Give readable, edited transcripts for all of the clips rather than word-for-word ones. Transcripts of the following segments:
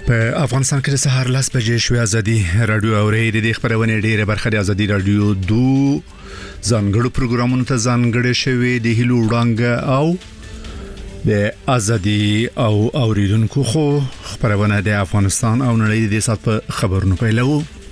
په افغانستان کې د سهار 10 بجې شوې ازادي رادیو اوري د خبرونه ډیره برخه د ازادي رادیو ځانګړو پروګرامونو ته ځانګړې شوې د هلو وړاندې او د ازادي او اوریدونکو خو خبرونه د افغانستان او نړۍ د سات په خبرونو پیلو.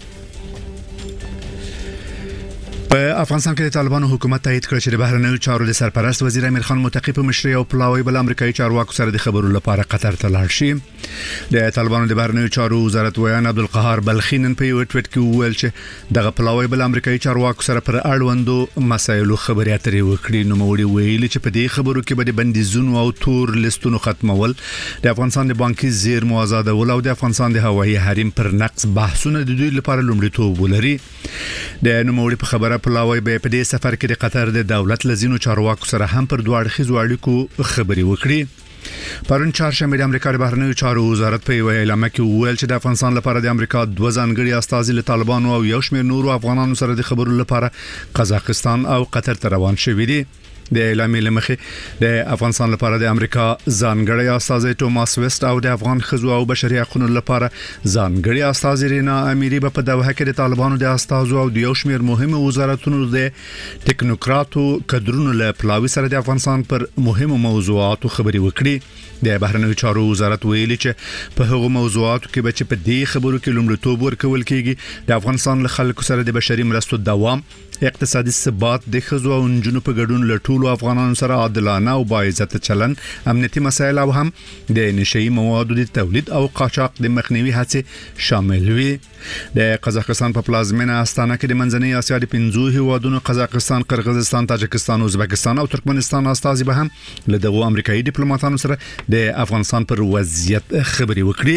په افغانستان کې د طالبانو حکومت تایید کړ چې د بهرنیو چارو د سرپرست وزیر امیر خان متقی په مشرۍ او پلاوی بل امریکایي چارواکو سره د خبرو لپاره قطر ته لاړ شي. د طالبانو د بهرنیو چارو وزارت ویان عبدالقهار بلخی نن په یو ټویټ کې وویل چې دغه پلاوی بل امریکایي چارواکو سره پر اړوندو مسایلو خبرې اترې وکړي. نو موړي ویلي چې په دې خبرو کې به د بندیزونو او تور لیستونو ختمول، د افغانستان د بانکي زیرمو آزادول او د افغانستان د هوایي حریم پر نقص بحثونه د دوی لپاره لومړیتوب ولري. د نوموړي په خبره پلاوی به په دې سفر کې د قطر د دولت لزینو چارواکو سره هم پر دوه اړخیزو اړیکو خبرې وکړي. پرون چهارشنبه د امریکا د بهرنیو چارو وزارت په یو اعلامیه کې وویل چې د افغانستان لپاره د امریکا دوه ځانګړي استازي له طالبانو او یو شمېر نورو افغانانو سره د خبرو لپاره قزاقستان او قطر ته روان شوي دي. د اعلامیې لمخې د افغانستان لپاره د امریکا ځانګړي استازي ټوماس ویسټ او د افغان خزو او بشري حقوقو لپاره ځانګړي استازي رینا امیری په دوحه کې د طالبانو د استازو او د یو شمېر مهمو وزارتونو د ټیکنوکراتو کډرونو له پلاوی سره د افغانستان پر مهمو موضوعاتو خبرې وکړي. د بهرنیو چارو وزارت ویلي چې په هغو موضوعاتو کې به چې په دې خبرو کې لومړیتوب ورکول کېږي د افغانستان له خلکو سره د بشري مرستو دوام، اقتصادي ثبات، د خزو او نجونو په ګډون له ټولو افغانانو سره عادلانه او باعزت چلن، امنیتي مسایل او هم د نشئی موادو د تولید او قاچاق د مخنیوي هڅې شامل وي. د قزاقستان په پلازمینه استانه کې د منځنۍ اسیا د 5 هیوادونو قزاقستان، قرغیزستان، تاجکستان، ازبکستان او ترکمنستان استازي به هم له دغو امریکایي ډیپلوماټانو سره د افغانستان پر وضعیت خبرې وکړي.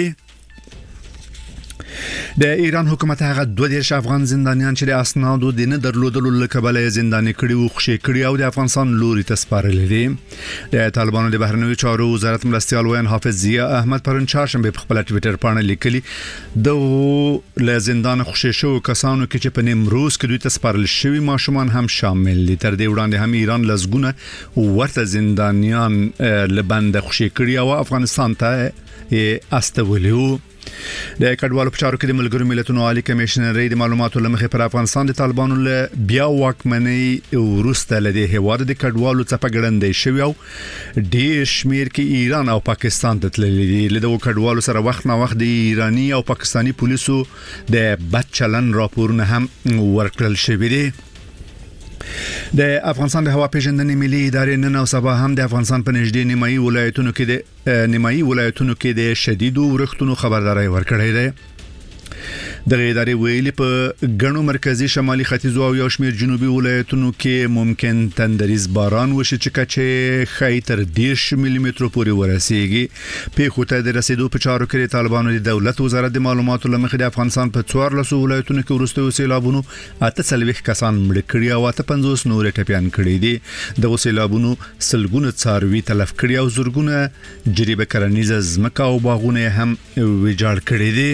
د ایران حکومت هغه 22 افغان زندانیان چې د اسنادو د نه درلودلو لکبله زنداني کړي او خوشي کړي او د افغانستان لوري ته سپارل دي. د طالبانو د بهرنیو چارو وزارت مرستيال ویان حافظ ضیا احمد پرون چهارشنبه په خپل ټویټر باندې لیکلي د له زندان خوشي شو کسانو کې چې په نیمروز کې دوی ته سپارل شوی ماشومان هم شامل دي. تر دې وړاندې هم ایران لزګونه ورته زندانیان لبند خوشي کړي او افغانستان ته استولیو. د کډوالو په چارو کې د ملګرو ملتونو عالی کمشنري د معلوماتو لمخې پر افغانستان د طالبانو له بیا واکمنۍ ورسته لدی هواد د کډوالو څخه ګړندې شوی او ډیر شمیر کې ایران او پاکستان ته تللي دي. له کډوالو سره وخت نه وخت د ایرانی او پاکستانی پولیسو د بد چلن راپورونه هم ورکړل شوی دي. د افغانستان د هوا پیژندنې ملي ادارې نن او سبا هم د افغانستان په نږدې نیمایي ولایتونو کې د شدیدو ورښتونو خبرداري ورکړې ده. د ادارې ویلي په غنو مرکزی شمالي ختیځو او یو شمېر جنوبي ولایتونو کې ممکن تندریز باران وشي چې کچې خای تر 10 ملي متر پورې ورسیږي. په خوته د رسیدو په چارو کې طالبانو د دولت وزارت د معلوماتو لمخې د افغانستان په 14 ولایتونو کې ورستوي سیلابونو 48 کسان مړ کړي او 50 نور ټپيان کړي دي. د سیلابونو سلګونه څاروي تلف کړي او زورګونه جریبه کرنیزه ځمکه او باغونه هم ویجاړ کړي دي.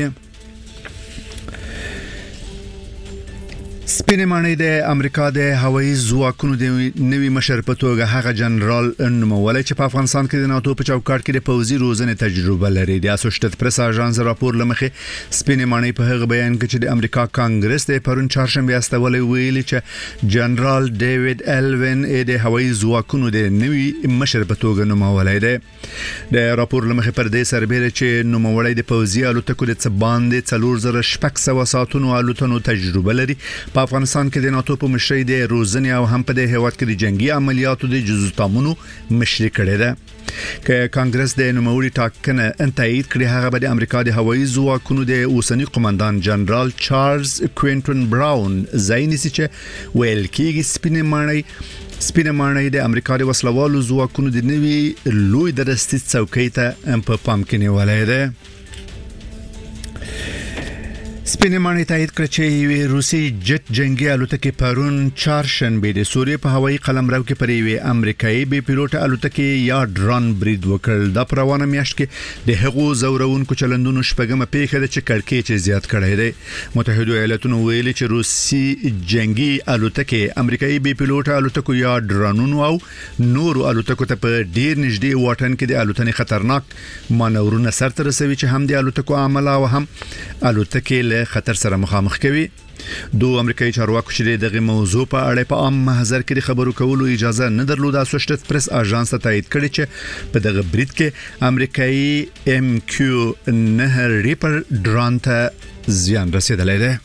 سپینې ماڼۍ د امریکا د هوایي ځواکونو د نوي مشر په توګه هغه جنرال نومولی چې په افغانستان کې د ناتو په چوکاټ کې د پوځي روزنې تجربه لري. د اسوسییټډ پریس اژانس راپور لمخې سپینې ماڼۍ په هغه بیان کې چې د امریکا کانګرس د پرون چهارشنبه استولې ویلي چې جنرال ډیوډ الوین د هوایي ځواکونو د نوي مشر په توګه نومولی دی. د راپور لمخې پر دې سربېره چې نوموړی د پوځي الوتکو د باندې 4600 ساعتونو الوتنو تجربه لري. په افغانستان کې د ناتو په مشرۍ د روزنې او هم په د هیواد کې د جنگي عملیاتو د جزو تامونو مشري کړې ده. که کانګرس د نوموړي ټاکنه تایید کړي هغه به د امریکا د هوایي ځواکونو د اوسنی قومندان جنرال چارلز کوینټن براون زاینسی چې ویل کېږي سپینې ماڼۍ د امریکا د وسلوالو ځواکونو د نوي لوی درستي څوکۍ ته په پام کې نیولای ده. سپینمانه تایید کړ چې روسي جت جنگي الوتکې پرون چهارشنبه د سوریې په هوایي قلمرو کې پر یوې امریکایي بي پیلوټ الوتکې یا ډرون برید وکړ. د پروانه میاشت کې د هغو زورونکو چلندونو شپږمه پیښه ده چې کړکېچ زیات کړی دی. متحده ایالاتونو ویلي چې روسي جنگي الوتکې امریکایي بي پیلوټ الوتکو یا ډرونونو او نورو الوتکو ته په ډیر نږدې واټن کې د الوتنې خطرناک مانورونه سرته رسوي چې هم د الوتکو عمله او هم الوتکې خطر سره مخامخ کوي. دوه امریکایي چارواکو چې دغه موضوع په اړه په عام محضر کې خبرو کولو اجازه نه درلوده اسوشیټډ پریس اژانس ته تایید کړی چې په دغه برید کې امریکایي MQ-9 ریپر ډرون ته زیان رسیدلی دی.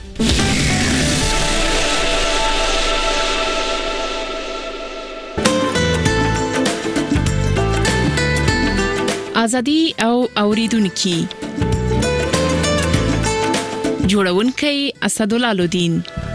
ازادي او اوریدونکو جوړونکی اسدالله الدین.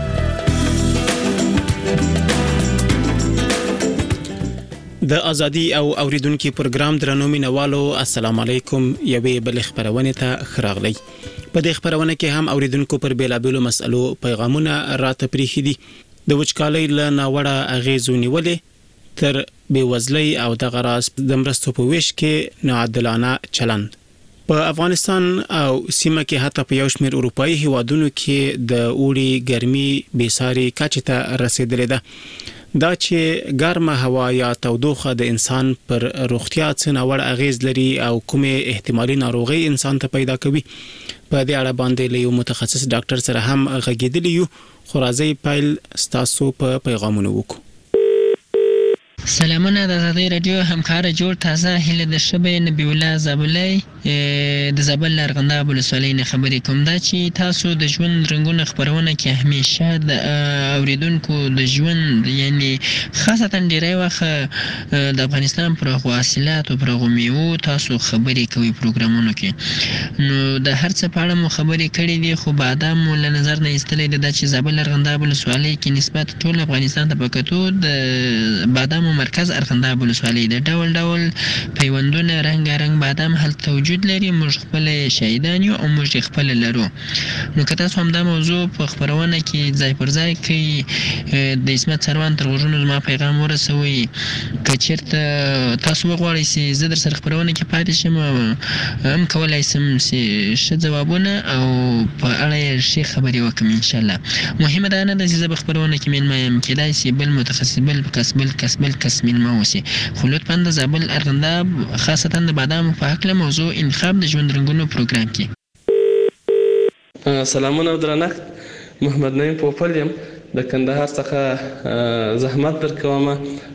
د ازادي او اوریدونکو پروګرام درنو مینوالو السلام علیکم. یوې بل خبرونه ته خراغلی. په دې خبرونه کې هم اوریدونکو پر بیلابیلو مسلو پیغامونه راته پریخي دي. د وچکالۍ له ناوړه اغیزو نیولې تر بیوزلۍ او د غراس د مرستو په ویش کې ناعادلانه چلند په افغانستان او سیمه کې حتی په یو شمېر اروپאי هیوادونو کې د اوړي ګرمي بېساري کچې ته رسیدلې ده. دا چې ګرمه هوا یا تودوخه د انسان پر روغتیا څه ناوړه اغیز لري او کومه احتمالي ناروغي انسان ته پیدا کوي په دې اړه باندې له یو متخصص ډاکټر سره هم غږیدلی یو. خو راځي پیل ستاسو په پیغامونو وکړو. سلامونه د ازادي رادیو همکار جوړ تازه هله د شبې نبی الله زابلای د زابل لرغنده ولسوالۍ نه خبرې کوم. دا چې تاسو د ژوند رنگونه خبرونه کې همیشه د اوریدونکو د ژوند یعنی خاصتا ډیری وخت د افغانستان پر حاصلات او پر میوه تاسو خبرې کوي پروګرامونو کې. نو د هر څه په اړه مو خبرې کړې دي خو بادام له نظر نه ایستلې ده چې زابل لرغنده ولسوالۍ کې نسبت ټول افغانستان ته پکتو د بادام مرکز ارغنداب ولسوالۍ د ډول ډول پیوندونه رنگ بادام هلته وجود لري. موږ خپل شهیدان یو او موږ خپل لرو. نو که تاسو هم دا موضوع په خبرونه کې ځای پر ځای کې د اسمت سروان تر غوږونو زما پیغام ورسوي. که چیرته تاسو وغواړئ چې زه در سره خبرونه کې پاتې شم هم کولای شم چې ښه ځوابونه او په اړه یې ښې خبرې وکړم انشاءالله. مهمه دا نه ده چې زه به خبرونه کې میلمه یم، کیدای شي بل متخصص بل کس میلمه اوسي. خو لطفا د زابل ارغنداب خاصتا د بادامو په هکله موضوع انتخاب د ژوند رنګونو پروګرام کې. سلامونه او درنښت. محمد نعیم پوپل یم د کندهار څخه زحمت درکوم.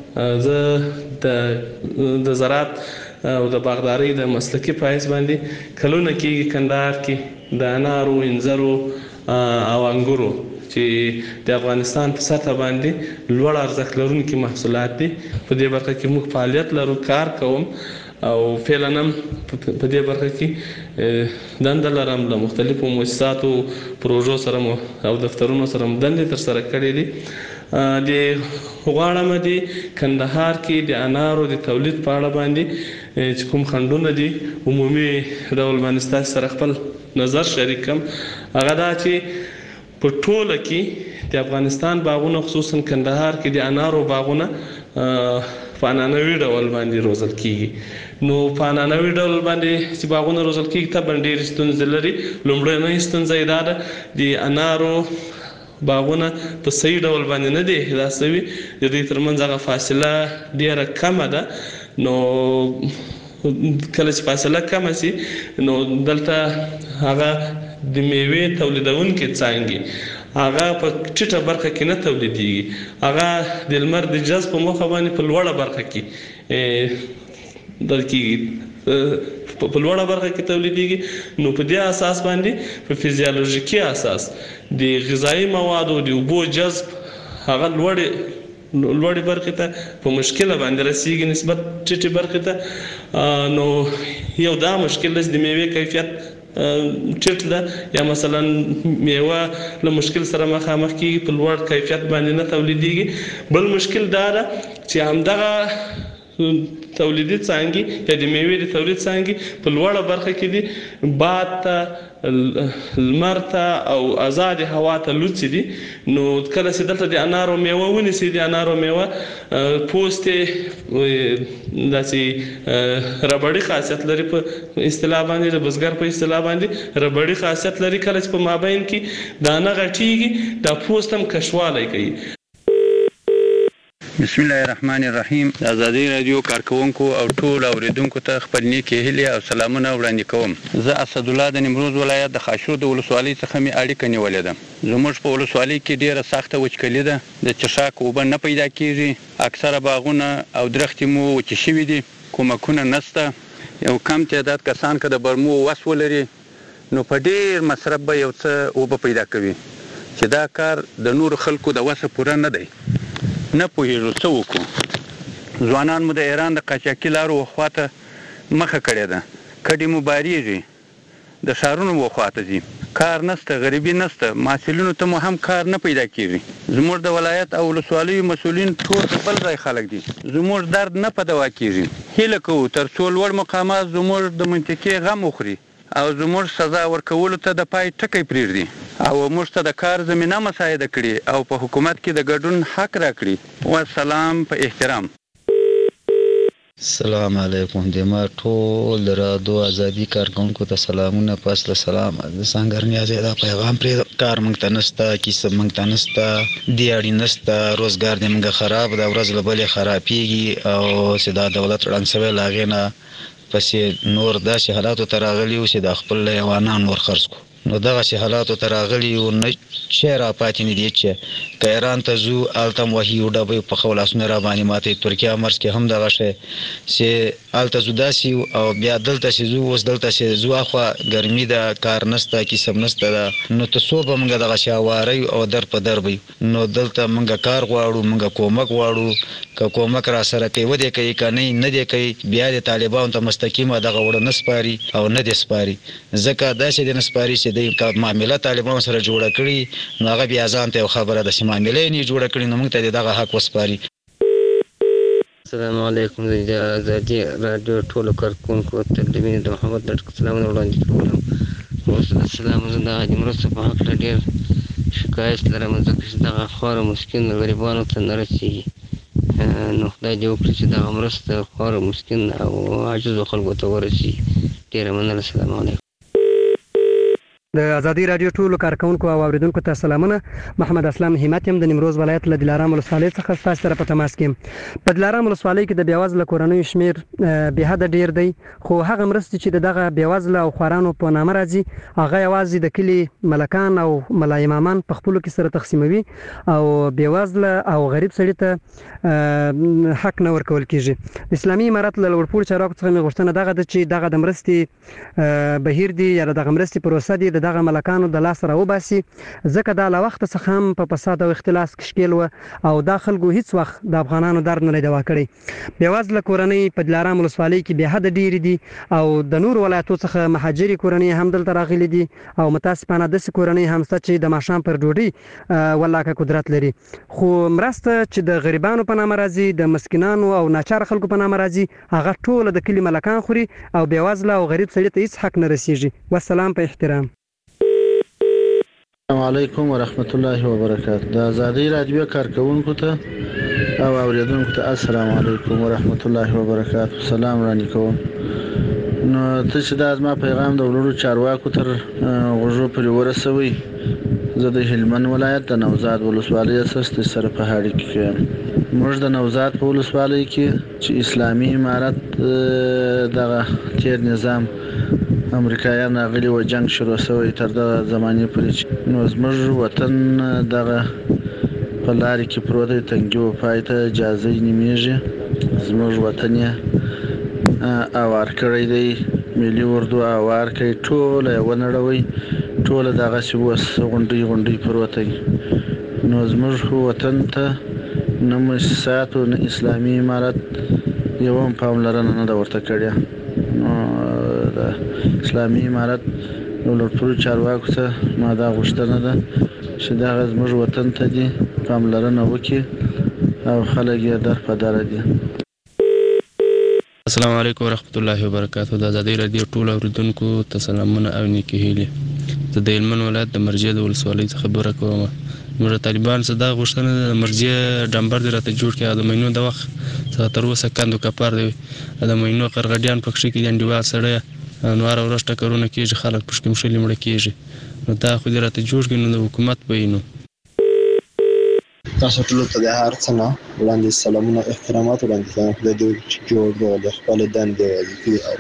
زه د زراعت او د باغدارۍ د مسلکي پایس باندې کلونه کې کندهار کې د انارو، انځرو او انګورو چې د افغانستان په سطح باندې لوړ ارزښت لرونکي محصولات دي. په دې برخه کې موږ فعالیت لرو، کار کوم او فعلاً په دې برخه کې دنده لرم. له مختلفو مؤسساتو پروژو سره او دفترونو سره دندې ترسره کړې دي. د غواړم د کندهار کې د انارو د تولید په اړه باندې چې کوم خنډونه دي عمومي ډول باندې ستاسو سره خپل نظر شریک کوم. هغه دا چې په ټوله کې د افغانستان باغونه خصوصا کندهار کې د انارو باغونه په عنعنوي ډول باندې روزل کیږي. نو په عنعنوي ډول باندې چې باغونه روزل کیږي طبعا ډېرې ستونزې لري. لومړنۍ ستونزه یې دا ده د انارو باغونه په صحیح ډول باندې نه دي احداث شوي. د دوی ترمنځ هغه فاصله ډېره کمه ده. نو کله چې فاصله کمه شي نو دلته هغه د میوې تولیدونکي څانګې هغه په ټیټه برخه کې نه تولیدېږي. هغه د لمر د جذب په موخه باندې په لوړه برخه کې په لوړه برخه کې تولیدېږي. نو په دې اساس باندې په فزیولوژیکي اساس د غذایي موادو د اوبو جذب هغه لوړې برخې ته په مشکله باندې رسیږي نسبت ټیټې برخې ته. نو یو دا مشکل دی چې د میوې کیفیت ټیټ ده یا مثلا میوه له مشکل سره مخامخ کیږي، په لوړ کیفیت باندې نه تولیدېږي. بل مشکل دا ده چې همدغه تولیدي څانګې یا د میوې د تولید څانګې په لوړه برخه کې دي، باد ته، لمر ته او آزاد هوا ته لوڅ دي. نو کله چې دلته د انارو میوه ونیسي، د انارو میوه پوست داسې ربړی خاصیت لري، په اصطلاح باندې د بزګر په اصطلاح باندې ربړی خاصیت لري. کله چې په مابین کې دانه غټیږي دا پوست هم کشوالی کوي. بسم الله الرحمن الرحیم. آزادی رادیو کارکونکو او ټول اوریدونکو ته خپل نیکی هیلې او سلامونه وړاندې کوم. زه اسد الله د نیمروز ولایت د خاشرود ولسوالۍ څخه می اړیکه نیولې ده. زموږ په ولسوالۍ کې ډیره سخته وچکلي ده، د چشاک اوبه نه پیدا کیږي، اکثره باغونه او درختې مو وچې شوي دي، کومکونه نشته. یو کم تعداد کسان که د برمو وس ولري نو په ډیر مصرف به یو څه اوبه پیدا کوي، چې دا کار د نور خلکو د وسه پوره نه دی. نه پوهېږو څه وکړو. ځوانان مو د ایران د قاچاقي لارو خواته مخه کړې ده، کډې مو باریږي، د ښارونو خواته ځي، کار نشته، غریبي نشته، محصلینو ته مو هم کار نه پیدا کېږي. زموږ د ولایت او ولسوالیو مسؤلین ټول بل ځای خلک دي، زموږ درد نه په دوا کېږي. هیله کوو تر څو لوړ مقامات زموږ د منطقې غم وخوري او زموږ سزا ورکولو ته د پای ټکی پرېږدي او موږ ته د کار زمینه مساعده کړي او په حکومت کې د ګډون حق راکړي. والسلام په احترام. السلام علیکم. د ما ټول د رادیو ازادي کارکونکو ته سلامونه. پس له سلام د سنگر نیازه دا پیغام پر کار مونږ ته نشته، کیسه مونږ ته نشته، دیاړي نشته، روزګار دې مونږ خراب دا ورځ له بلې خرابېږي او چې دا دولت رنګ سوی لاغې نه پسې نور داسې حالاتو ته راغلي و چې د خپل حیوانان نور خرڅ کړو. نو دغه شي حالاتو ته راغلي و نه چې را پاتې نه دي چې که ایران ته ځو هلته هم وحي ډبې په خپل لاسونه را باندې ماتوي. ترکیه مرز کې هم دغه شی چې هلته ځو داسې او بیا دلته چې ځو اوس دلته چې ځو اخوا ګرمي ده، کار نشته، کیسه نشته ده، نو ته څو به موږ دغه شی هواری او در په در وي. نو دلته موږ کار غواړو، موږ کومک غواړو. که کومک را سره کوي ودې کوي که نه دې کوي بیا د طالبانو ته مستقیمه دغه وړه نه سپاري او نه دې سپاري، ځکه داسې دې نه سپاري چې دوی معامله طالبانو سره جوړه کړي نو هغه بیا ځان ته یو خبره ده چې معامله یې نه جوړه کړي نو موږ ته دغه حق وسپاري. السلام علیکم. د ازادي رادیو ټولو کارکونکو ته د مینې د محمد ډاکټر سلامونه وړاندې کوم. اوس د سلام زه د مرستو په هکله ډېر شکایت لرم، ځکه چې دغه خواره مسکین غریبانو ته نه رسېږي. نو خدای دې وکړي چې دغه مرسته خواره مسکین او عاجزو خلکو ته ورسېږي. ډېره مننه. السلام علیکم. د ازادي رادیو ټولو کارکونکو او اوریدونکو ته سلامونه. محمد اسلام همت يم د نیمروز ولایت له دلارام ولسوالۍ څخه ستاسو سره په تماس کې. په دلارام ولسوالۍ کې د بیوزله کورنیو شمیر به حد ډیر دی، خو هغه مرستې چې دغه بیوزله او خوارانو په نامه راځي هغه یوازې د کلی ملکان او ملای امامان په خپلو کې سره تقسیموي او بیوزله او غریب سړي ته حق نه ورکول کیږي. اسلامي امارت له لوړپوړو چارواکو څخه مې غوښتنه دغه ده چې دغه د مرستې بهیر دی یا دغه مرستې پروسه دی دغه ملکانو د لاس راوباسي، ځکه دا له وخت څخه هم په فساد او اختلاس کې ښکېل و او دا خلکو هیڅ وخت د افغانانو درد نه دی دوا کړی. بیوزله کورنۍ په دلارام ولسوالۍ کې بې حده ډېرې دي او د نور ولایتو څخه مهاجرې کورنۍ هم دلته راغلي دي او متاسفانه داسې کورنۍ هم شته چې د ماښام پر ډوډۍ ولاکه قدرت لري. خو مرسته چې د غریبانو په نامه راځي، د مسکینانو او ناچاره خلکو په نامه راځي، هغه ټوله د کلي ملکان خوري او بیوزله او غریب سړي ته هیڅ حق نه رسیږي. والسلام په احترام. السلام علیکم ورحمت الله وبرکاته. د ازادي رادیو کارکونکو ته او اوریدونکو ته السلام علیکم ورحمت الله وبرکاته. سلام وړاندې کوم. نو ته چې دا زما پیغام د ولورو چارواکو تر غوږو پورې ورسوي. زه د هلمند ولایت د نوزاد ولسوالۍ اساس سره په هاړي کې یم. موږ د نوزاد په ولسوالۍ کې چې اسلامي امارت دغه تیر نظام امریکایان راغلي و، جنگ شروع شوی تر دغه زمانې پورې، نو زموږ وطن دغه په لارې کې پروت دی، تنګي و پای ته اجازه یې نیمیږي. زموږ وطن یې اوار کړی دی، ملي اردو اوار کوي، ټوله یې ونړوي، ټوله دغسې اوس غونډۍ پروت دی. نو زموږ وطن ته نه مؤسساتو نه اسلامي امارت یو هم پاملرنه نه ده ورته کړې. نو د اسلامي امارت لوړپوړو چارواکو ته ما دا غوښتنه ده چې دغه زموږ وطن ته دي پاملرنه وکړي او خلک یې در په دره دي. السلام علیکم ورحمت الله وبرکاتہ. د ازادي رادیو ټول اوریدونکو ته سلامونه او نیکی هیلې. زه د هلمند ولایت د مرجې د ولسوالۍ څخه خبره کوم. موږ طالبان څخه دا غوښتنه د مرجې ډمبر دی راته جوړ کړي. د مینو د وخت څخه تر اوسه کندو کپار دی. د مینو قرغډیان پکښې کې انډیوال سړی نوار ورځ ټکرونه کېږي، خلک پکښې مشلې مړه کېږي. نو دا خو دې راته جوړ کړي، نو د حکومت به یې نو تاسو ټول ته د هر څه نه وړاندې سلامونه احترامات وړاندې کوم. د دې جوړ د خپل دندې وظیفې او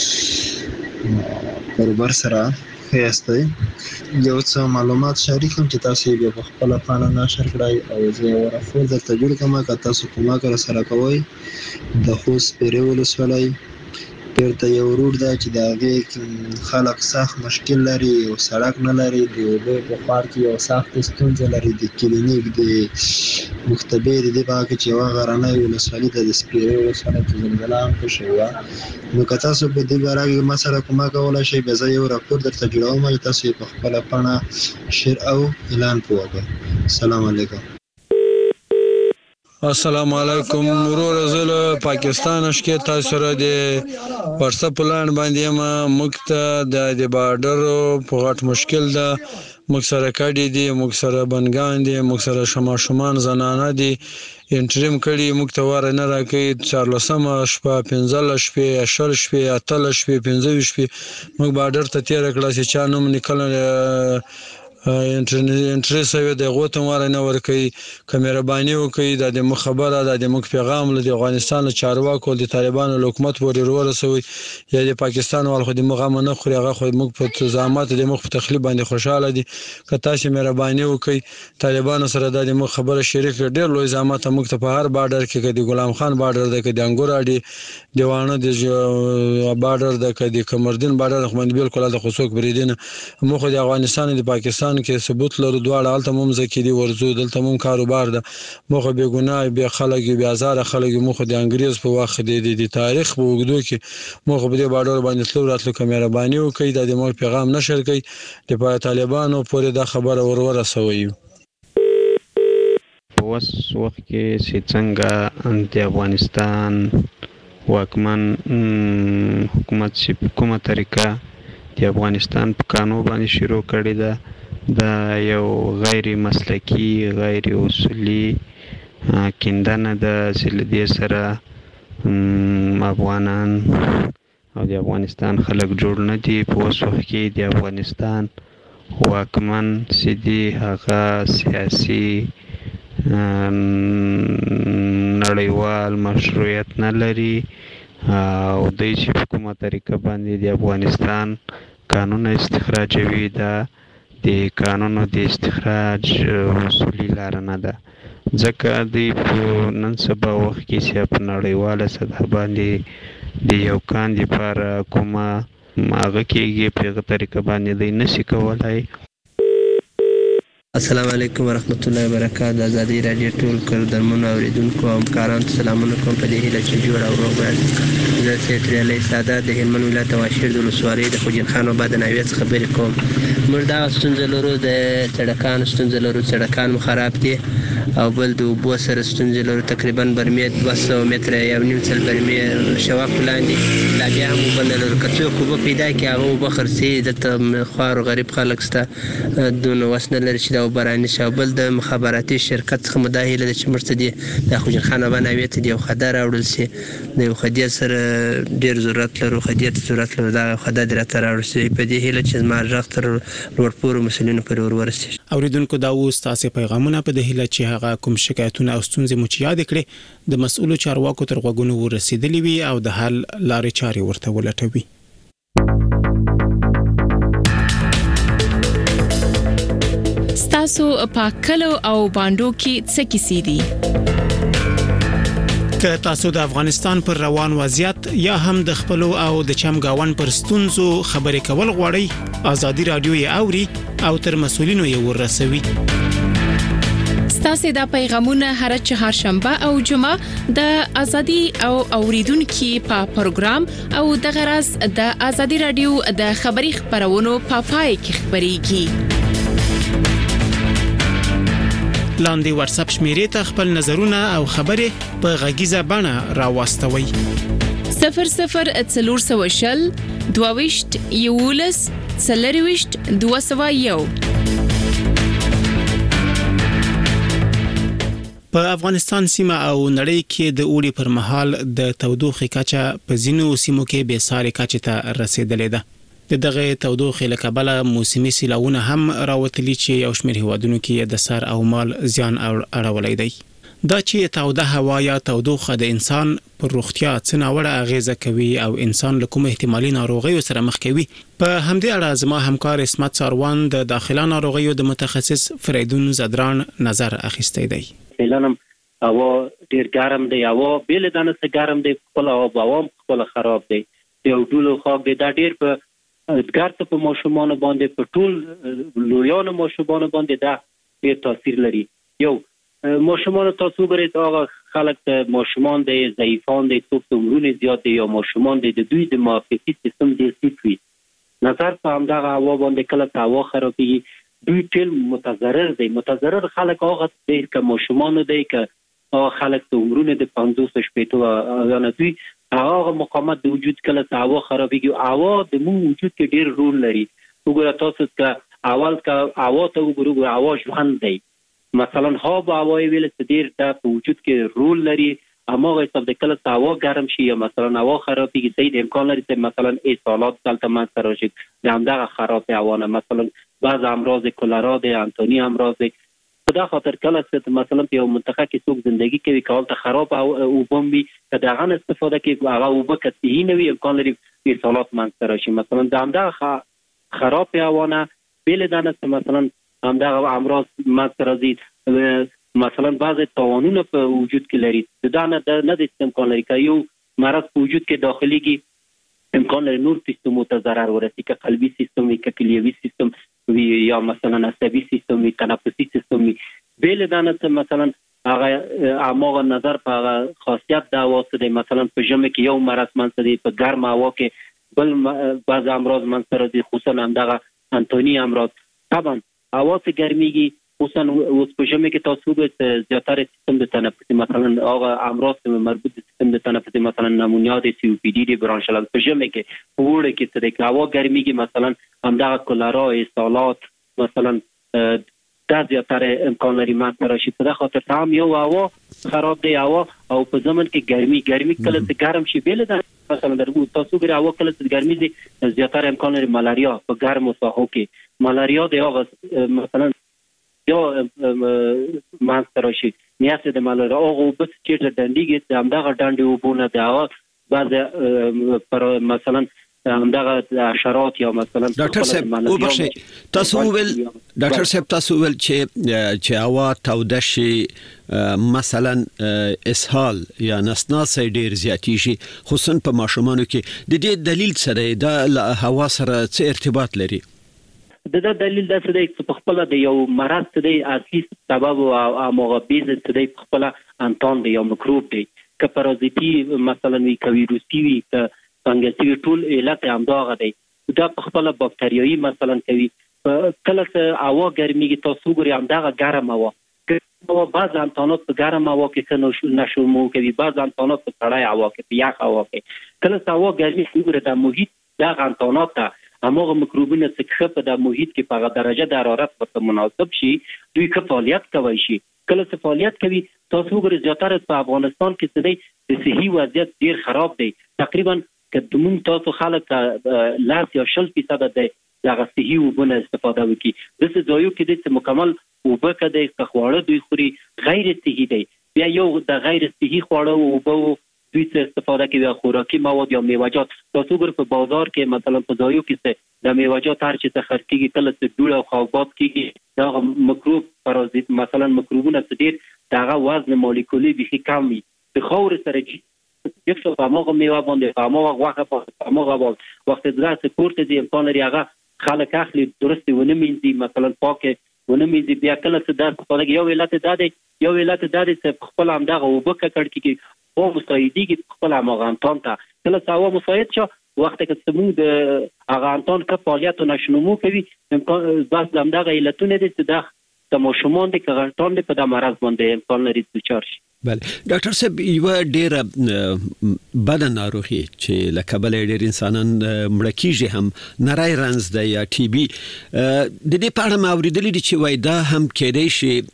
کاروبار سره خیاستئ یو څه معلومات شریکم چې تاسو یې په خپل پاڼه نشر کړئ او زه یو راپور درته جوړ کوم. که تاسو کومه سره کوئ د خوست پیرې ولسوالۍ بیرته یو روډ ده چې د هغې خلک سخت مشکل لري، یو سړک نه لري، د اوبو په خوا کې یو سخت ستونزه لري، د کلینیک د مختبر د دې په هغه کې چې یوه غرنۍ ولسوالي ده د سپیرې ولسوالۍ کې زلزله هم پکښې وه. نو که تاسو په دې باره کې ما سره کومک کولی شئ بیا زه یو راپور درته جوړوم چې تاسو یې په خپله پاڼه شیر او اعلان پرې وکړئ. السلام علیکم. السلام علیکم ورور، زه له پاکستان اشکې تاسو سره د واتساپ پلان باندې یم. موږ ته د بارډر په غټ مشکل ده. موږ سره کډې دي، موږ سره بنګان دي، موږ سره شماشومان زنانه دي. انټریم کړي موږ ته واره نه راکوي. 14مه شپه، 15 شپې، 20 شپې، 18 شپې، 15 شپې موږ بارډر ته تېره کړه چې چا نوم لیکل انټری سوی د هغو ته واره نه ورکوي. که مهرباني وکړئ دا د موږ خبره ده، د موږ پیغام له د افغانستان له چارواکو د طالبانو له حکومت پورې ورسوئ. یا د پاکستان وال خو د موږ غم نه خوري، هغه خو موږ په زحمت د موږ په تخلیف باندې خوشحاله دي. که تاسو مهرباني وکړئ طالبانو سره دا د موږ خبره شریک کړئ. ډېر لوی زحمت موږ ته په هر بارډر کې، که د غلام خان بارډر ده، که د انګور اډې د واڼه د بارډر ده، که د کمردین بارډر خو باندې بالکل هلته خو څوک بریدي نه. موږ خو د افغانستان د پاکستان کې ثبوت لرو، دواړه هلته مو ځکې دي ورځو، دلته مو کاروبار ده. موږ خو بې ګناه بې خلک یو، بې ازاره خلک یو. موږ خو د انګریز په وخت د تاریخ په اوږدو کې موږ خو په دې بارډر باندې تلو راتلو. که مهرباني وکړئ دا د موږ پیغام نشر کړئ، د طالبانو پورې دا خبره ورسوئ. په اوس وخت کې چې څنګه د افغانستان واکمن حکومت چې په کومه طریقه د افغانستان په قانون باندې شروع کړې ده، دا یو غیر مسلکی، غیر اصولي کیندنه ده چې له دې سره افغانان او د افغانستان خلک جوړ نه دي. په اوس وخت کې د افغانستان واکمن چې دي هغه سیاسي نړیوال مشروعیت نه لري او دوی چې په کومه طریقه باندې د افغانستان قانون استخراجوي، دا د قانونو د استخراج اصولي لاره نه ده. ځکه دوی په نن سبا وخت کې چې په نړیواله سطح باندې د یو کان دپاره کومه هغه کېږي، په هغه طریقه باندې دوی نشي کولی. السلام علیکم ورحمت الله وبرکاتہ. د ازادي رادیو ټول قدرمنو اوریدونکو او همکارانو ته سلامونه کوم په دې هیله چې جوړ او روغ یاست. زه سید علي سادات د هلمند ولایت واشیر د ولسوالۍ د خوجین خان آباد د ناحیې څخه خبرې کوم. موږ دغه ستونزه لرو، د سړکانو ستونزه لرو، سړکان مو خراب دي او بل د اوبو سره ستونزې لرو. تقریبا برمې 200 متره یو نیم سل برمې شواک لاندې لا بیا هم اوبه نه لرو. که څوک اوبه پیدا کړي هغه اوبه خرڅوي. دلته خوار و غریب خلک شته دونه وس نه لري چې دا اوبه رانیسي. او بل د مخابراتي شرکت څخه مو دا هیله ده چې موږ ته دې د خوجین خان آباد ناحیې ته د یو خده راوړل شي. د یو خدې سره ډېر ضرورت لرو، خدې ته ضرورت لرو، دا خده دې راته راوړل شي. په دې هیله چې زما غږ تر لوړ پوړو مسؤلینو پورې ورسېږي. اوریدونکو دا اوس تاسې پیغامونه په دې هیله چې هغه کوم شکایتونه او ستونزې مو چې یاد کړې د مسؤلو چارواکو تر غوږونو ورسېدلې وي او د حل لارې چارې ورته ولټوي. تاسو په کلو او باندو کې څه کیسې دي؟ که تاسو د افغانستان پر روان وضعیت یا هم د خپل او د چمګاون پر ستونزو خبرې کول غواړئ، ازادي رادیو یې اوري او تر مسؤلینو یې ورسوي. ستاسو دا پیغامونه هر چهارشنبه او جمعه د ازادي او اوریدونکو په پروګرام او د غرض د ازادي رادیو د خبري خبرونو په پای کې خبريږي. لاندې واتس اپ شمیرې ته خپل نظرونه او خبرې په غږیزه بڼه راوستوي. 00400 22 11 201. په افغانستان سیمه او نړۍ کې د اوړي پر مهال د تودوخې کچه په ځینو سیمو کې بې ساري کچې ته رسیدلې ده. د دغه تودوخې له کبله موسمي سیلاوونه هم راوتلي چې یو شمېر هیوادونو کې د سر او مال زیان اړولی دی. دا چې توده هوا یا تودوخه د انسان پر روغتیا څه ناوړه اغیزه کوي او انسان له کوم احتمالي ناروغیو سره مخ کوي، په همدې اړه زما همکار اسمت ساروان د داخله ناروغیو د متخصص فریدون زدران نظر اخیستی دی. فعلا هوا ډیر ګرم دی، هوا بیل دانه څه ګرم دی، خپل هوا خپل خراب دی، یو ډول خاک دی، دا ډیر په ګرځ په ماشومان باندې په ټول لویان ماشومان باندې دا ډیر تاثیر لري. یو ماشومان تاسو ګورئ هغه خلک ماشومان دی ضعیفان دی، څوک عمرونه زیات دی یا ماشومان دی، د دوی د معافیتي سیستم ډیر ټیټ وي. نظر په همدغه هوا باندې کله هوا خرابېږي، دوی ټول متضرر دي. متضرر خلک هغه دي که ماشومان دي که خلک د عمرونه د 50 شپېتو یا نه دوی هغه مقاومت د وجود کله هوا خرابېږي. هوا د مو وجود کې ډیر رول لري. وګوره تاسو که اول که هوا ته وګورئ، هوا ژوند دی. مثلا هوا ویل چې ډیر د وجود کې رول لري. هماغه حساب د کله هوا ګرم شي یا مثلا هوا خرابېږي، د امکان لري چې مثلا اسهالات دلته منځته راشي د همدغه خراب هوا نه، مثلا بعض امراض کولرا دی، انتونی امراض دی. په دا خاطر کله چې مثلا په یو منطقه کې څوک زندگی کوي که هلته خراب او بمبي که دغه نه استفاده کوي هغه اوبه که صحي نه وي امکان لري اسهالات منځته راشي. مثلا د همدغه خراب هوا نه بیل دانه چې مثلا همدغه امراض منځته راځي. مثلا بعض تاوانونه په وجود کې لري، دا نه د امکان لري که یو مرض په وجود کې داخليږي امکان لري نور سیستمو ته ضرر ورسي، که قلبي سیستم وي، که کلیوي سیستم وي، یا مثلا عصبي سیستم وي، تنفسي سیستم وي. بیل دانه چې مثلا هغه اماغه نظر په خاصیت دا واسطه دی. مثلا په ژمي کې یو مرض منځته دی، په ګرم هوا کې بل بعض امراض منځته راځي، خصوصا همدغه انتوني امراض. طبعا هوا چې ګرميږي خصوصا اوس په ژمي کې تاسو د زیاتره سیستم د تنفسي مثلا هغه امراض مربوط د سیستم د تنفسي مثلا نمونیا د سی او پی ډي برانشل په ژمي کې په وړه کې چې د هوا ګرميږي مثلا همدغه کولرا اسهالات مثلا دا زیاتره امکان لري ماته راشي. په خاطر هم یو هوا خراب دی هوا او په زمن کې ګرمي کله چې ګرم شي بیل ده مثلا درو تاسو ګره هوا کله چې ګرمي دي زیاتره امکان لري ملاریا په ګرمو ساحو کې ملاریا دی هغه مثلا یا مانستر شي نیاسه د مالره او بس چې دندګي همدغه ډانډي وبونه دا بعض پر مثلا همدغه حشرات یا مثلا ډاکټر صاحب وبخښئ تاسو ول ډاکټر صاحب تاسو ول چې هوا توده شي مثلا اسهال یا نسناس ډیر زیاتی شي خصوصا په ماشومانو کې د دې دلیل سره د هوا سره څه ارتباط لري؟ د دلیل دا څه دی چې په خپل د یو مرض څه دی اصلي سبب او مغبیز څه دی په خپل انتون دی یو میکروب دی که پارازیتي مثلا وی که ویروسي وي که فنګسي ټول علت همدغه دی. دا په خپل باکتریایي مثلا کوي. کله چې هوا ګرميږي تاسو ګورئ همدغه ګرم هوا او بعض انتونات په ګرم هوا کې نشو کوي، بعض انتونات په سړی هوا کې په یخ هوا کې. کله چې هوا ګرمي ګورئ د محیط دغه انتونات هماغه میکروبونه چې په د محیط کې په درجه د حرارت ورته مناسب شي دوی که فعالیت کوي شي. کله چې فعالیت کوي تاسو وګورئ زیاتره په افغانستان کې څه دی د صحي وضعیت ډیر خراب دی. تقریبا که موږ تاسو خلک 10 یا 20% دغه صحي وبونه استفاده وکړي د څه ځایو کې د مکمل وبه کده خواړه دوی خوري غیر صحي دی. بیا یو د غیر صحي خواړه وبو دوی څه استفاده کوي خوراکي مواد یا میوه‌جات. تاسو ګور په بازار کې مثلا په ځایو کې څه د میوه‌جات هر چې څخه کېږي کله چې ډول او خوابات کېږي دا میکروب پارازیت مثلا میکروبونه څه ډیر دغه وزن مولکولي به کم وي د خور سره یک څه هغه میوه باندې هغه واخه هغه وخت درا سپورت دي امکان لري هغه خلک اخلي درست ونه مینځي مثلا پاکه ونه مینځي بیا کله څه د خپل یو علت دادې چې خپل هم دغه وبکه کړ کې او مساعدي کې خپل هغه انتون ته کله څاو مساعد شو وخت کې سمون د هغه انتون کې فعالیت نشنمو کوي امکان بس دغه علتونه دي چې د ماشومان د کغنټون په د مرز باندې امکان لري چې چارش بله ډاکټر صاحب یو ډیره بد ناروغي چې لکه بل ډیر انسانان مړه کیږي هم نری رنز د یا ټي بي د دې په اړه ما اوریدلې دي چې وای دا هم کېدای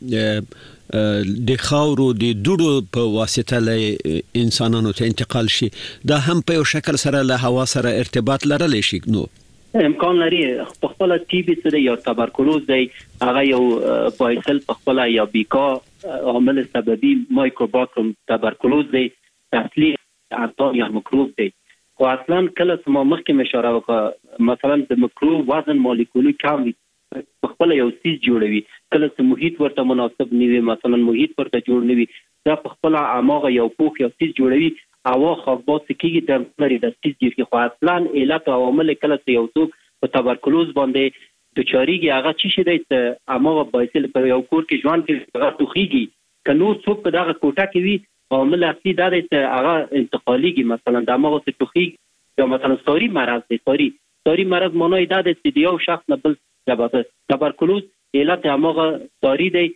شي د خاورو د دوړو په واسطه له انسانانو ته انتقال شي دا هم په یو شکل سره له هوا سره ارتباط لرلی شي نو امکان لري په خپل ټي بي سره یا تبرکلوز دی هغه یو بایسل په خپل یا بیکا عامل سببي مایکروباکتریم تبرکلوز دی اصلي انتون یا میکروب دی خو اصلا کله چې ما مخکې اشاره وکړه مثلا د میکروب وزن مالیکولي کم وي په خپل یو سیس جوړوي کله چې محیط ورته مناسب نه وي مثلا محیط ورته جوړ نه وي دا په خپل عماغه یو پوښ یو سیس جوړوي هوا خاکبات کېږي د لري د سیس جوړي خو اصلا علت او عوامل کله چې یو څوک په تبرکلوز باندې د چاريږي هغه چی شي د اماغه بایسل په یو کور کې ژوند کې هغه توخیږي کنو څوک په دغه کوټه کې وي عامل اصلي دا دی چې هغه انتقاليږي مثلا د اماغه څخه توخیږي یا مثلا ساری مرض دی ساری مرض معنی دا دی چې یو شخص نه بل تبرکلوز علت اماغه ساری دی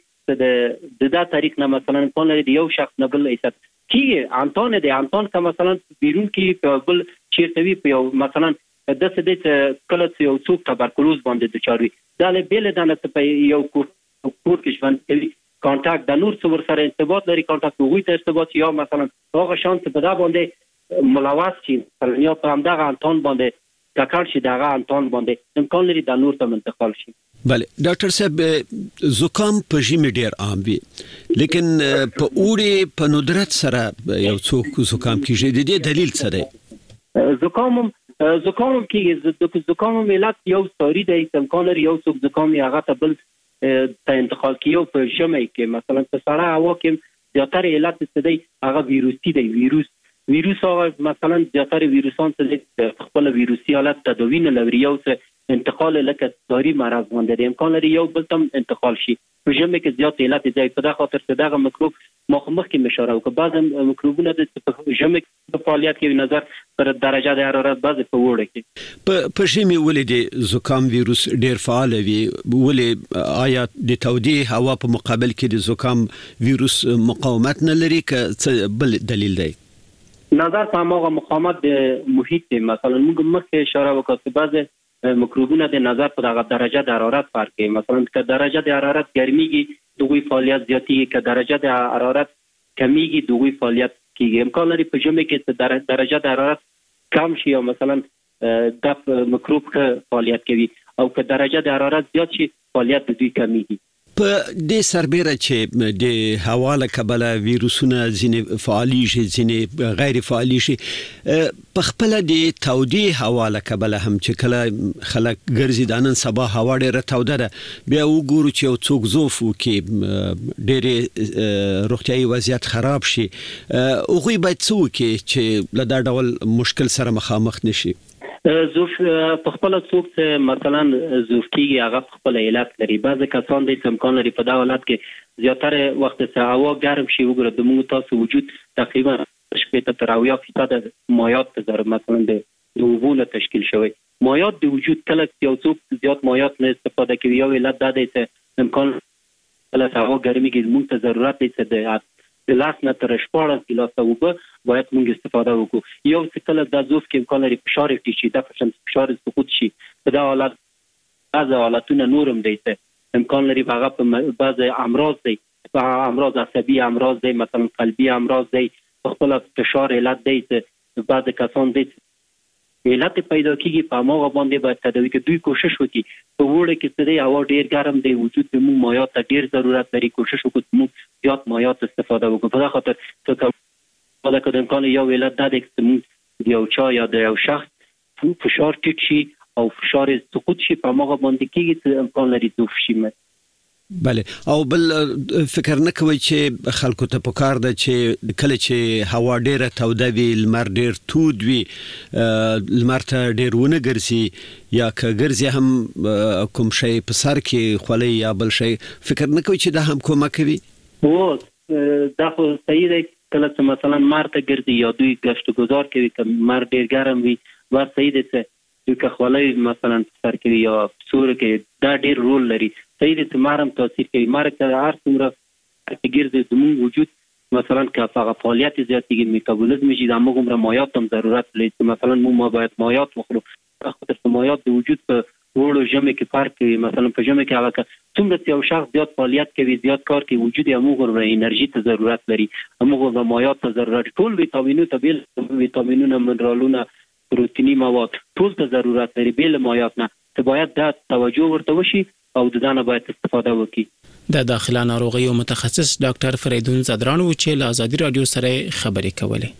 د دا طریق نه مثلا کله یو شخص نه بل ایست کیږي انتون که مثلا بیرون کې په بل چیرته وي په مثلا د څه کله چې یو څوک تبرکلوز باندې د چاروي دا له بیل دانه په یو کور کې ژوند کوي کانټاکټ د نور څور سره ارتباط لري کانټاکټ وګړي ته ارتباط یا مثلا هغه شانس په دا باندې ملوث شي یا په همدغه انتون باندې کاکړ شي دغه انتون باندې امکان لري د نور ته منتقل شي بله ډاکټر صاحب زکام په ژمي ډیر عام وي لیکن په اوړي په ندرت سره یو څوک زکام کیږي د دې دلیل څه دی زکام کې زکام ملت یو ساری دی امکان لري یو څوک زکام یې هغه ته بل ته انتقال کیو په ژمي کې مثلا په سړه هوا کې زیاتره علت څه دی هغه ویروسي دی ویروس هغه مثلا زیاتره ویروسان څه خپل ویروسي حالت تداوی نه لري یو څه انتقال لکه ساری مرض باندې امکان لري یو بل تم انتقال شي په ژمي کې زیات علت دی په دغه خاطر چې دغه میکروب مخکې اشاره وکړه بعض میکروبونه د ژمي په فعالیت کې نظر پر درجه د حرارت بعض په وړه کې په ژمي ولې د زکام ویروس ډیر فعال وي ولې آیا د تودې هوا په مقابل کې د زکام ویروس مقاومت نه لري که بل دلیل دی نظر په هغه مقاومت د محیط دی مثلا موږ مخکې اشاره وکړه چې بعض میکروبونه د نظر په دغه درجه د حرارت فرق کوي مثلا که درجه د حرارت ګرميږي دوی فعالیت زیاتیږي که درجه د حرارت کمیږي دوی فعالیت کیږي امکان لري په ژمي کې درجه د حرارت کم شي او مثلا د میکروب فعالیت کوي او که درجه د حرارت زیات شي فعالیت دوی کمیږي په دې سربېره چې د هوا له کبله ویروسونه ځینې فعالي شي ځینې غیر فعالي شي په خپل د تودې هوا له کبله هم چې کله خلک ګرځي د نن سبا هوا ډېره توده ده بیا وګورو چې یو څوک زوف وکړي ډېرې روغتیایي وضعیت خراب شي هغوی باید څه وکړي چې له دا ډول مشکل سره مخامخ نشي زوف په خپل څوک مثلا زوف کیږي هغه خپل علت لري بعض کسان د امکان لري په دا حالت کې زیاتره وخت چې هوا ګرم شي وګوره د موږ تاسو وجود تقریبا 80% مایعات تر مثلا د اوبو تشکیل شوی مایعات د وجود کله یو څوک زیات مایعات نه استفاده کوي یو علت دا دی چې امکان کله هوا ګرمي کې موږ ته ضرورت دی چې د لاس نه تر 14 ګیلاسه اوبه باید موږ استفاده وکړو یو څه کله د زوف کې امکان لري فشار ټیټي د فشار سقوط شي په دا حالت از حالتونه نورم دی ته امکان لري هغه په بعض امراض دی په امراض عصبي امراض دی مثلا قلبي امراض دی خپل فشار علت دی ته بعض کسان دی علت پیدا کیږي په موغه باندې باید تداوی کې دوی کوشش وکړي په وړه کې چې د هوا ډیر ګرم دی وجود د مو مایعات ډیر ضرورت لري کوشش وکړو مو زیات مایعات استفاده وکړو په خاطر چې دا کله امکان یو علت دا دی چې مو یو چا یا د یو شخص فشار ټیټ شي او فشار سقوط شي په موغه باندې کیږي چې امکان لري دوف شي بله او بل فکر نه کوي چې خلکو ته پکار ده چې کله چې هوا ډیره توده وي لمر ډیر تود وي لمر ته ډیر ونه ګرځي یا که ګرځي هم کوم شی په سر کې خولي یا بل شی فکر نه کوي چې دا هم کومه کوي او دا خو صحیح دی کله چې مثلا مار ته ګرځي یا دوی گشت گذار کوي که مر ډیر ګرم وي ور صحیح دی چې که خولي مثلا سر کې یا سور کې دا ډیر رول لري صحیح دی چې مارم تاثیر کوي مار ته هر څومره ګرځي زموږ وجود مثلا که هغه فعالیت زیاتیږي میتابولیزم چې د موږ عمر مایعات هم ضرورت لري مثلا ما باید مایعات وخورو خاطر مایعات د وجود په وړو ژمه کې فرق کوي مثلا په ژمه کې هغه څومره یو شخص زیات فعالیت کوي زیات کار کوي وجود یې موږ انرژي ته ضرورت لري موږ مایعات ته ضرورت ټول ویټامینونه ته بیل ویټامینونه منرالونه پروتینی مواد ټول ته ضرورت لري بیل مایعات نه ته باید د توجه ورته وشي او د دانه باید استفاده وکړي د داخله ناروغیو متخصص ډاکټر فریدون زدران و چې له آزادي رادیو سره خبرې کولې.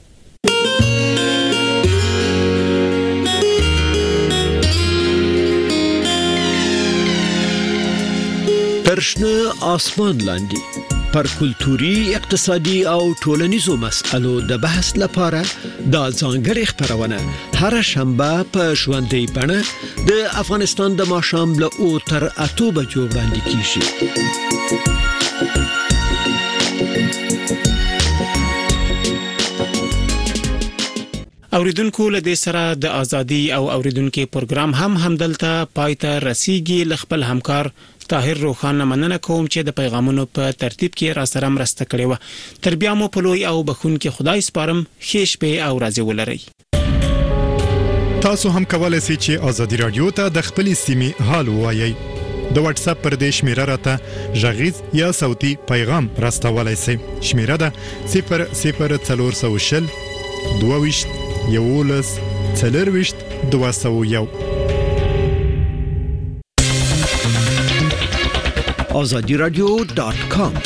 پرشنه آسمان لاندې پر کلتوري اقتصادي او ټولنیزو مسألو د بحث لپاره د ځانګړي خبرونه هر شنبه په ژوندۍ بڼه د افغانستان د ماښام له 8 تر 8 بجو وړاندې کیږي. اوریدونکو له دې سره د ازادي او اوریدونکو پروګرام همدلته پایته رسیدي. خپل همکار طاهر روخان مننه کوم چې د پیغامونو په ترتیب کې را سره مرسته کړې و. تر بیا مو په لوی او بخون کې خدای سپارم. ښه شپه او ورځ ولرئ. تاسو هم کولای شئ چې ازادي رادیو ته د خپل سیمې حال ووایي. د واتس اپ پر دې شمیره راته ژغیز یا صوتي پیغام راستولای شئ. شمیره ده 00420 22 11 40 201. azadiradio.com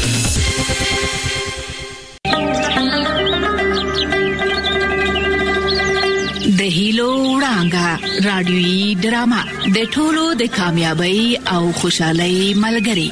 د هیلو وړانګه رادیوي ډرامه د ټولو د کامیابی او خوشحالۍ ملګری.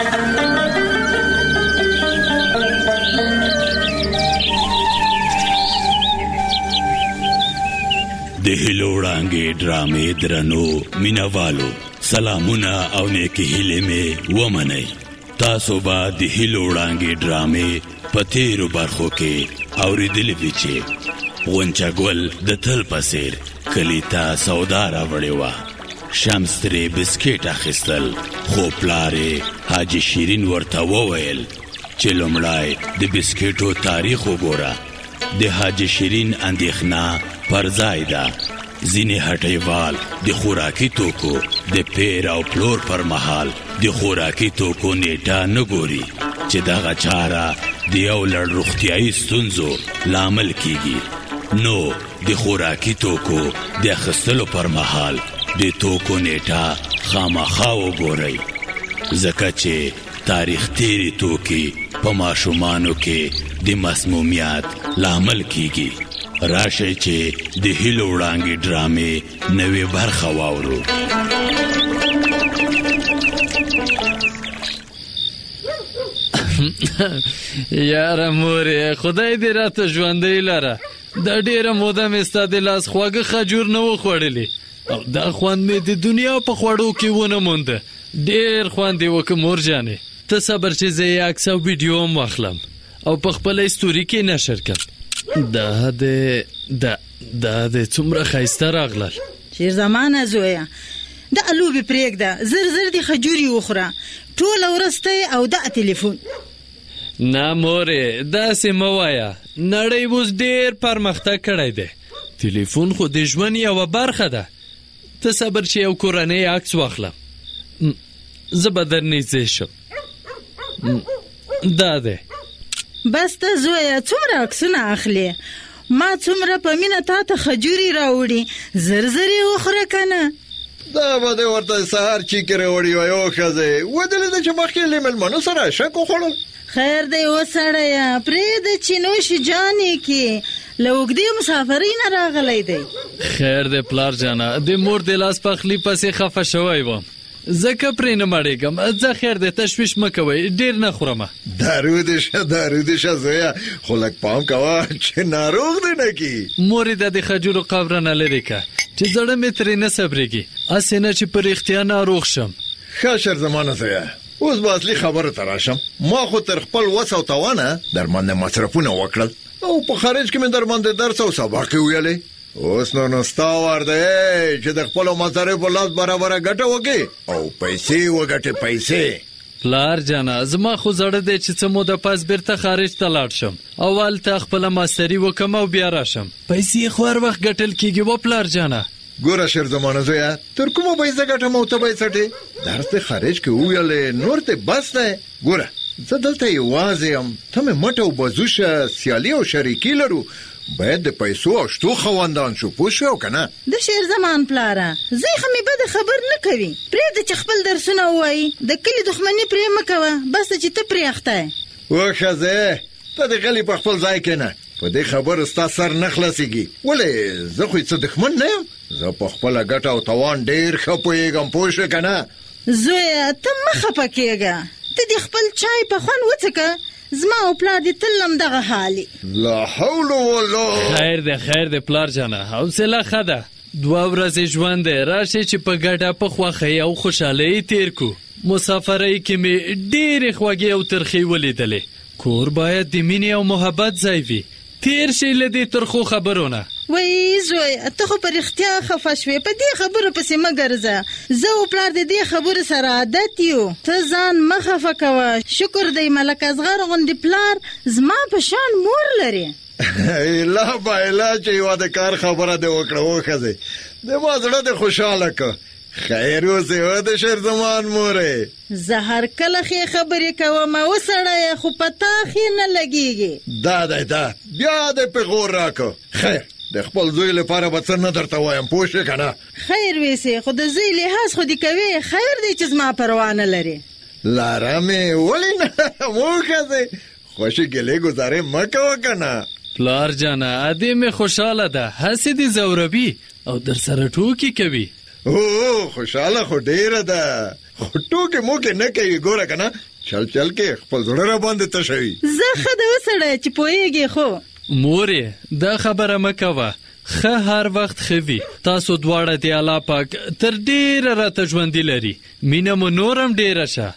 د هیلو وړانګې ډرامې درنو مینوالو سلامونه او نیکی هیلې مې ومنئ. تاسو به د هیلو وړانګې ډرامې په تیرو برخو کې اورېدلې وي چې غونچه ګل د تل په څېر کلي ته سودا راوړې وه. شمس ترې بسکیټ اخیستل خو پلار یې حاجي شیرین ورته وویل چې لومړی د بسکیټو تاریخ وګوره. د حاجي شیرین اندېښنه پر ځای ده. ځینې هټیوال د خوراکي توکو د پیر او پلور پر مهال د خوراکي توکو نیټه نه ګوري چې دغه چاره د یو لړ روغتیایي ستونزو لامل کیږي. نو د خوراکي توکو د اخیستلو پر مهال د توکو نیټه خامخا وګورئ ځکه چې تاریخ تیری توکي په ماشومانو کې د مسمومیت لامل کیږي. راشي چې د هیلو وړانګې ډرامې نوې برخه واورو. یاره مورې خدای دې راته ژوندۍ لره. دا ډیره موده مې ستا د لاس خواږه خجور نه و خوړلې او دا خوند مې د دنیا په خوړو کې ونه مونده. ډیر خوند یې وکړ مور جانې. ته صبر چې زه یې عکس او ویډیو هم واخلم او په خپله ستوري کې نشر کړم. دا د څومره ښایسته راغلل. چیر زمانه زویه دا لوبې پرېږده زر دې خجوري وخوره ټوله ورځ ته او دا تلیفون. نه مورې داسې مه وایه. نړۍ اوس ډېر پرمختګ کړی دی. تلیفون خو د ژوند یوه برخه ده. ته صبر چې یو کورنۍ عکس واخلم. زه به در نږدې شم. دا دی. بس ته زویه څومره عکسونه اخلي. ما څومره په مینه تا ته خجوري راوړي زر یې وخوره که نه. دا به دې ورته سهار چیکې راوړي وای او ښځې ودلې ده چې مخکې له مېلمنو سره شک وخوړل. خیر دی وسړیه پرېږده چې نوشي جانې کې له اوږدې مسافرۍ نه راغلی دی. خیر دی پلار جانه د مور د لاس پخلي پسې خفه شوی وم ځکه پرې نه مړېږم. ځه خیر دی تشویش مه کوئ ډېر نه خورمه. دارو دې شه زویه خو لږ پام کوه چې ناروغ دې نه کي. مورې د خجورو قبرنه لرې که چې زړه مې ترې نه صبرېږي هسې نه چې په رښتیا ناروغ شم. ښه شر زمانه زویه اوس به اصلي خبرو ته راشم. ما خو تر خپل وس او توانه درماندې مصرفونه وکړل او په خارج کې مې درماندې درس او سبق ویلې. اوس نو ستا وار دی چې د خپلو مصارفو لاس برابره ګټه وکړې او پیسې وګټې. پیسې پلار جانا زما خو زړه دی چې څه موده پس بیرته خارج ته لاړ شم او هلته خپله ماستري وکم او بیا راشم. پیسې خو هر وخت ګټل کېږي و پلار جانا. ګوره شیر زمانه زویه تر کومه پیسه ګټم او ته به یې څټې؟ درس دې خارج کې وویلې نور ته بس دی. ګوره زه دلته یوازې یم، ته مې مټ او بازوشه سیالي او شریکي لرو، باید د پیسو او شتو خواندان شو، پوه شو که نه؟ د شیر زمان پلاره زوی خو مې بده خبر نه کوي، پرېږده چې خپل درسونه ووایي، د کلي دښمني پرې مه کوه، بس چې ته پرې اخته یې. وښځې ته دې غلي په خپل ځای کې نه، په دې خبرو ستا سر نه خلاصېږي. ولې زه خو څه دښمن نه یم، زه په خپله ګټه او توان ډېر ښه پوهېږم، پوه شوې که نه؟ زویه ته مه خفه کېږه، ته دې خپل چای په خوند وڅښه، زما او پلار دې تل همدغه حالي. لا حول ولا. خیر دی پلار جانه، حوصله ښه ده. 2 ورځې ژوند دی، راشئ چې په ګډه په خوښۍ او خوشحالۍ تیر کو. مسافرۍ کې مې ډېرې خوږې او ترخې ولیدلې. کور باید د مینې او محبت ځای وي. تیر شئ له دې ترخو خبرونه. وای زوی ته خو په رښتیا خفه شوې، په دې خبرو پسې مه ګرځه، زه او پلار د دې خبرو سره عادت یو، ته ځان مه خفه کوه. شکر دی ملک اصغر غوندې پلار زما په شان مور لري. اله بایله چې یوه د کار خبره دې وکړه وښځې، زما زړه دې خوشحاله که. خیر اوسې و د شیر زمان مورې. زه هر کله ښې خبرې کوم او سړی خو په تا ښې نه لګېږي. دا دی دا بیا دې پې غور راکه. خیر د خپل زوی لپاره به څه نه درته وایم، پوه شوې که نه؟ خیر ویسې خو د زوی لحاظ خو دې کوې، خیر دی چې زما پروا نه لري. لارمې ولې نه وښځې، خوشې ګلې ګزارې مه کوه که نه. پلار جانه ادې مې خوشحاله ده، هسې دې ځوروي او در سره ټوکې کوي. او خوشحاله خو ډېره ده، خو ټوکې موکې نه کوي. ګوره که نه چل کې خپل زړه را باندې تشوي. زه ښه ده وسړی چې پوهېږې. خو مورې دا خبره مه کوه، ښه هر وخت ښه وي. تاسو دواړه د الله پاک تر ډېره راته ژوندي لري، مینه مو نورم ډېره شه.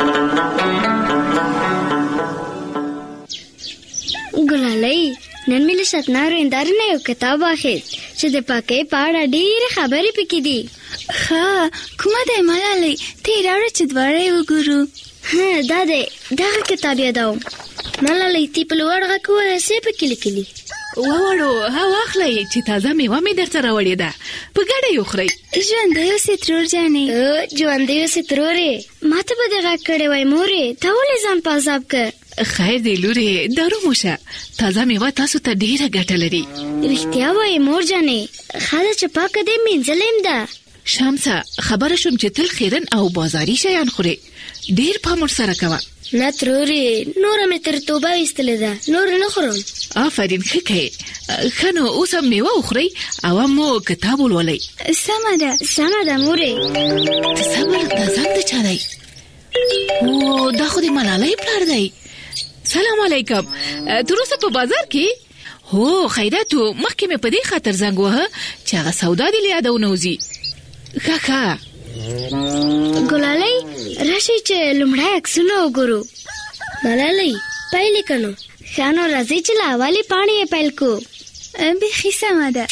ګلالۍ نن مې له شتنارو هندارې نه یو کتاب واخیست چې د پاکۍ په اړه ډېرې خبرې پکې دي. ښه کومه دی ملالۍ؟ ته یې راوړه چې دواړه یې وګورو. دا دی دغه کتاب یادوم. ملالۍ تی په لوړ غږ ووایه څه پکې لیکلي؟ ووړو ها واخلئ چې تازه میوه مې درته راوړې ده، په ګډه یې وخورئ. ژوندی اوسې ترور جانې. ژوندی اوسې ترورې، ما ته به دې غږ کړی وای مورې، ته ولې ځان په عذاب که؟ خیر دی لورې دارو موشه، تازه میوه تاسو ته ډېره ګټه لري. رښتیا وایې مور جانې، ښه ده چې پاکه دې مینځلې م ده. شمسه خبره شوم چې تل خیرن او بازاري شیان خورې، ډېر پام ورسره کوه. نه ترورې نوره مې تر توبه ویستلې ده، نور نه خورم. آفرین ښه کوې. ښه نو اوس هم میوه وخورئ او مو کتاب ولولئ. سمه ده مورې. ته صبر دا ځان د چا دی؟ او دا خو د ملالۍ پلار دی. سلام علیکم. تر اوسه په بازار کې؟ هو خیرات و، مخکې مې په دې خاطر زنګ وهه چې هغه سودا دې له یاده ونوځي. ښه ګلالۍ راشئ چې لومړی عکسونه وګورو. ملالۍ پیل یې کنو. ښه نو راځئ چې له اولې پاڼې یې پیل کړو. بیخي سمه ده.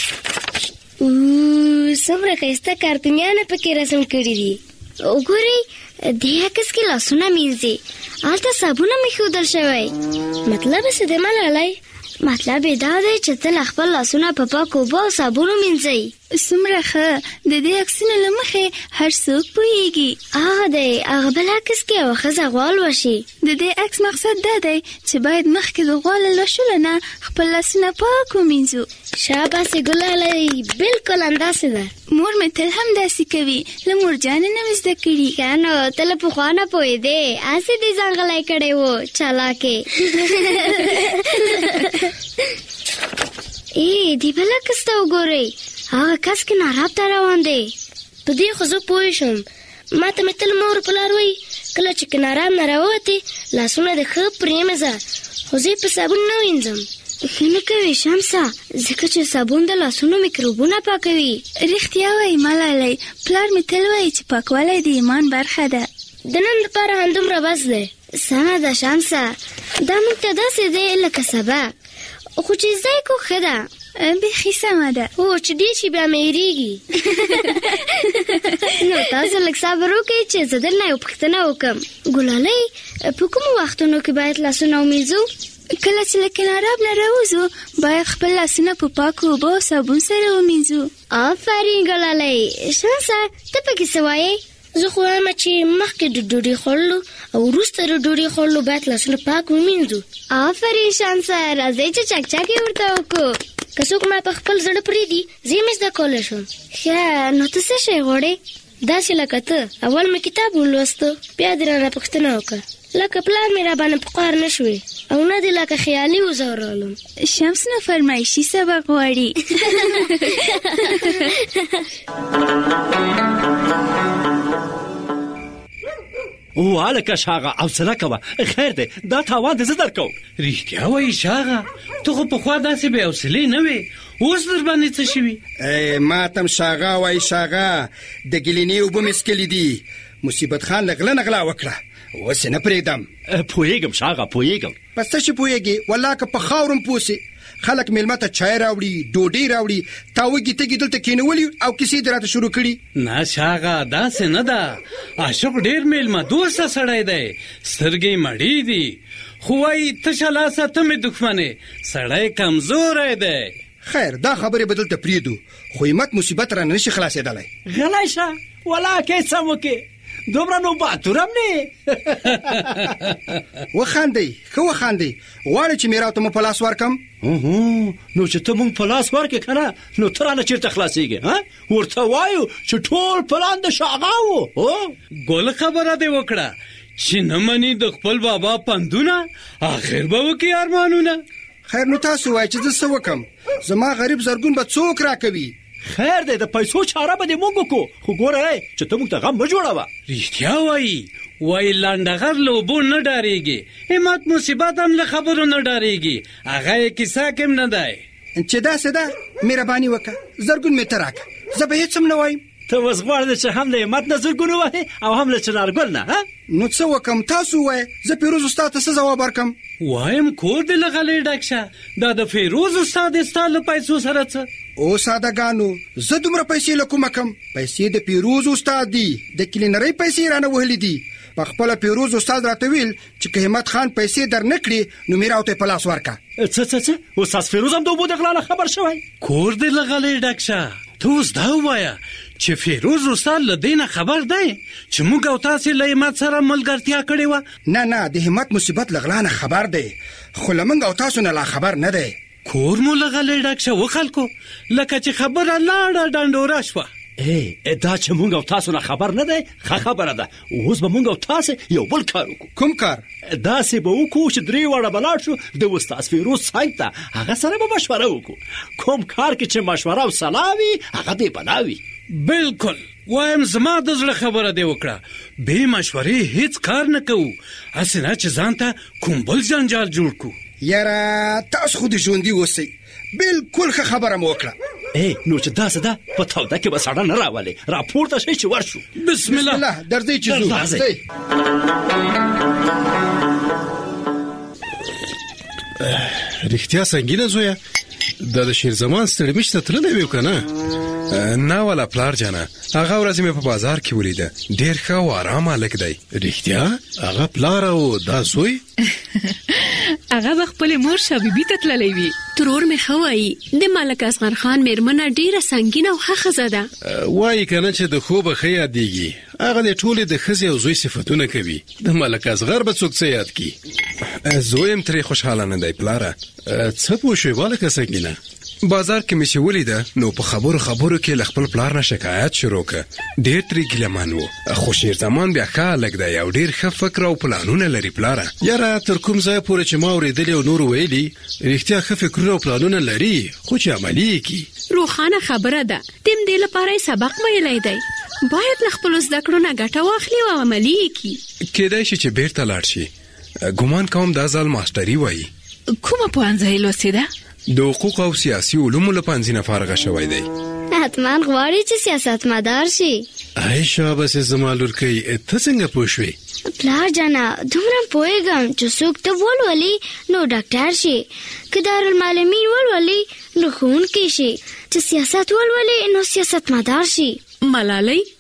څومره ښایسته کارتونیانه پکې رسم کړي دي. وګورئ دې عکس کې لاسونه مینځي، هلته صابون هم ایښودل شوی. مطلب څه دی ملالۍ؟ مطلب یې دا دی چې تل خپل لاسونه په پاکو اوبو او صابون ومینځئ. څومره ښه، د دې عکسونو له مخې هر څوک پوهېږي. هغه دی هغه بل عکس کې یوه ښځه غوا لوشي. د دې عکس مقصد دا دی چې باید مخکې د غوا له لوشلو نه خپل لاسونه پاک ومینځو. شاباسې ګلالۍ، بالکل همداسې ده. مور مې تل هم داسې کوي، له مورجانې نه مې زده کړي. ښه نو ته له پخوا نه پوهېدې، هسې دې ځان غلی کړی و چالاکې. دې بل عکس ته وګورئ، هغه کس کې ناراب ته روان دی. په دې خو زه پوه شم، ما ته مې تل مور پلار وایي کله چې کنارام نه راووتې لاسونه دې ښه پرېمځه، خو زه په صابون نه وینځم. ښه نه کوې شمسه، ځکه چې صابون د لاسونو میکروبونه پاکوي. رښتیا وایي ملالۍ، پلار مې تل وایي چې پاکوالی د ایمان برخه ده. د نن لپاره همدومره بس دی. سمه ده شمسه، دا موږ ته داسې دی لکه سبق، خو چې زده یې کو ښه ده. بیخي سمه ده. هو چې ډېر شي بیا مې هېرېږي. نو تاسو لږ صبر وکړئ چې زه درنه یو پوښتنه وکړم. ګلالۍ په کومو وختونو کې باید لاسونه ومینځو؟ کله چې له کناراب نه راوځو باید خپل لاسونه په پاکو اوبو او صابون سره ومینځو. آفرین ګلالۍ. شانسه ته پکې څه وایې؟ زه خو وایم چې مخکې د ډوډۍ خوړلو او وروسته د ډوډۍ خوړلو باید لاسونه پاک ومینځو. آفرین شانسه. راځئ چې چکچکې ورته وکړو. که څوک ما په خپل زړه پرېږدي زه یې زده کولی شم. ښه نو ته څه شی غواړې؟ داسې لکه ته اول مې کتاب ولوستو بیا دې رانه پوښتنه وکړه لکه پلار مې راباندې په قهر نه شوې او نه دې لکه خیالي وځورولم. شمس نو فرمایشي سبق غواړي. او الکه شاغه او څه کوه خیر دی دا تاوان دې زه درکوم. رښتیا وایي شاغه ته خو پخوا داسې بې حوصلې نه وې اوس در باندې څه شوي؟ ما تم شاغه وایي شاغه د ګلینې اوبه مې څکلې دي. مصیبت خان له غله نه غلا وکړه اوس یې نه پرېږدم. پوهېږم شاغه پوهېږم. په څه شي پوهېږې؟ والله که په خاورم پوه سې خلک میلمه ته چای راوړي ډوډۍ راوړي تا وږي تږي دلته کېنولي او کیسې دې راته شروع کړي. نه شاغه داسې نه ده. عاشق ډېر میلمه دوسته سړی دی سترګې مړې دي خو وایي تشه لاسه ته مې دښمنې سړی کمزوری دی. خیر دا خبرې به دلته پرېږدو خو همت مصیبت رانه نشي خلاصېدلی. غلی شه ولا کې څه وکې دومره نو باتورم نه. وخاندئ ښه وخاندئ. غواړئ چې میراو ته مو په لاس ورکم؟ نو چې ته مونږ په لاس ورکې که نه نو ته رانه چېرته خلاصېږې؟ ورته وایو چې ټول پلان د شاغه و. ګل خبره دې وکړه چې نه مني د خپل بابا پندونه آخر به وکړي ارمانونه. خیر نو تاسو وایئ چې زه څه وکړم؟ زما غریب زرګون به څوک راکوي؟ خیر دی د پیسو چاره به دې موږ وکړو خو ګوره چې ته موږ ته غم مه جوړوه. رښتیا وایي لنډغر له اوبو نه ډارېږي همت مصیبت هم له خبرو نه ډارېږي هغه یې کیسه کې هم نه دی. چې داسې ده مهرباني وکړه زرګون مې ته راکړه زه به هېڅ هم نه وایم. ته اوس غواړې چې هم له همت نه زرګون ووهې او هم له چنارګل نه. نو څه وکړم تاسو ووایه زه پیروز استاد ته څه ځواب ورکړم؟ وایم کور دې له غلې ډک شه دا د فیروز استاد ستا له پیسو سره څه؟ او سادهګانو زه دومره پیسې له کومه کم؟ پیسې د پیروز استاد دي د کلینرۍ پیسې رانه وهلې دي. په خپله پیروز استاد راته ویل چې که همت خان پیسې در نه کړي نو میراو ته یې په لاس ورکړه. څه استاد فیروز هم د اوبو د غلا نه خبر شوی؟ کور دې له غلې ډک شه ته اوس دا ووایه چې فیروز استاد له دې نه خبر دی چې موږ او تاسې له همت سره ملګرتیا کړې وه؟ نه د همت مصیبت له غلا نه خبر دی خو له موږ او تاسو نه لا خبر نه دی. کور مو له غلې ډک شه وخلکو لکه چې خبره لاړه ډنډوره شوه. دا چې مونږ او تاسو نه خبر نه دی ښه خبره ده. اوس به مونږ او تاسو یو بل کار وکړو. کوم کار؟ داسې به وکړو چې درې واړه به لاړ شو د استاد فیروز صاحب ته هغه سره به مشوره وکړو. کوم کار کې چې مشوره او صلاح وي هغه دې بنا وي. بالکل وایم زما د زړه خبره دې وکړه بې مشورې هیڅ کار نه کوو هسې نه چې ځان ته کوم بل جنجال جوړ کړو. یاره تاسو خو دې ژوندي اوسئ بالکل ښه خبره مو وکړه. نو چې داسې ده په توده کې به ساړه نه راولې راپورته شئ چې ورشو. بسم الله درځئ چې ځو. رښتیا سنګینه زویه دا د شیر زمان ستړي مشته تللی وې که نه؟ نه والا پلار جانه هغه ورځ مې په بازار کې ولیده ډېر ښه او ارام هلک دی. رښتیا هغه پلار او دا زوی؟ هغه به خپلې مور شابیبي ته تللی وي. ترور مې ښه وایي د ملک اصغر خان مېرمنه ډېره سنګینه او ښه ښځه ده. وایي که نه چې د خوبه ښه یادېږي هغه د ټولې د ښځې او زوی صفتونه کوي. د ملک اصغر به څوک څه یاد کي؟ زوی هم ترې خوشحاله نه دی پلاره. څه پوه شوې والکه سنګینه؟ بازار کې مې چې ولیده نو په خبرو کې له خپل پلار نه شکایت شروع کړه. ډېر ترې ګیلهمن و خو شیر زمان بیا ښه هلک دی او ډېر ښه فکر او پلانونه لري پلاره. یاره تر کوم ځایه پورې چې ما اورېدلي او نور ویلي رښتیا ښه فکرونه او پلانونه لري خو چې عملي یې کړي. روښانه خبره ده تم دې لپاره یې سبق ویلی دی باید له خپلو زده کړو نه ګټه واخلي او عملي یې کړي. کېدای شي چې بیرته لاړ شي. ګمان کوم دا ځل ماسټري وایي. کومه پوهنځۍ لوستې ده؟ د حقوق او سیاسي علومو له پوهنځي نه فارغه شوی دی. حتما غواړي چې سیاستمدار شي. شابه زما لورکۍ ته څنګه پوه شوې؟ پلار جانه دومره پوهېږم چې څوک طب ولولي نو ډاکټر شي که دارالمعلمین ولولي نو ښوونکی شي چې سیاست ولولي نو سیاستمدار شي. ملالۍ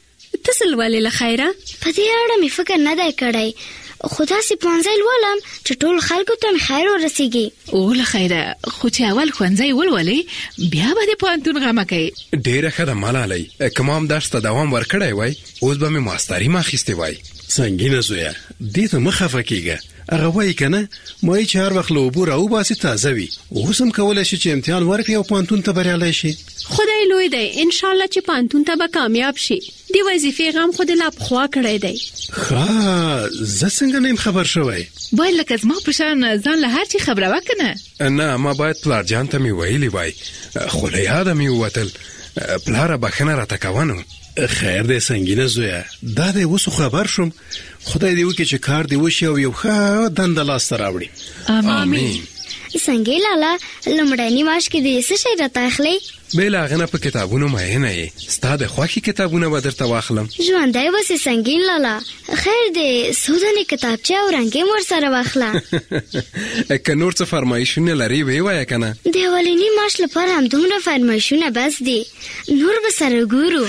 تاسو ولې لخیره په دې اړه مې فکر نه دی کړی خدا سي پونځای ولم چې ټول خلکو ته خیر ورسیږي او لخیره خو چې اول خونځای ولولې بیا به د پانتون غمه کوي ډیره ښه ده ملالۍ کوم درس ته دوام ورکړی وای اوس به مې ماستري ماخیستې وای څنګه زویا دې ته مخه فکیږه هغه وای کنه مې چې هر وخت له عبور او باسي تازه وي اوس هم کولای شي چې امتحان ورکړي او پانتون ته بریالي شي خدای لوی دی ان شاء الله چې پانتون ته به کامیاب شي دی وظیفې غم خود لا خوا کړی دی ها زه څنګه نیم خبر شوی باید لکه زما په شان ځان له هر چی خبره وکنه نه ما باید پلار جان ته مې ویلی وای خو له یاده مې ووتل پلار بخنه راته کوونو خیر دې سنگینه زویا دا دې وسو خبر شوم خدای دې وکړي چې کار دې وشي او یو ښه دنده لاس ته راوړي امين څنګه لالا لمړنی ماش کې دې څه شي راته اخلي بل هغه په کتابونو مې نه یې ستاده خوخي کتابونه به درته واخلم ژوندای وسې سنگین لالا خیر دې سودنی کتابچه او رنگې ور سره واخلا که نور څه فرمایشونه لري وی وای کنه د ولینی ماش لپاره هم دومره فرمایشونه بس دي نور به سره ګورو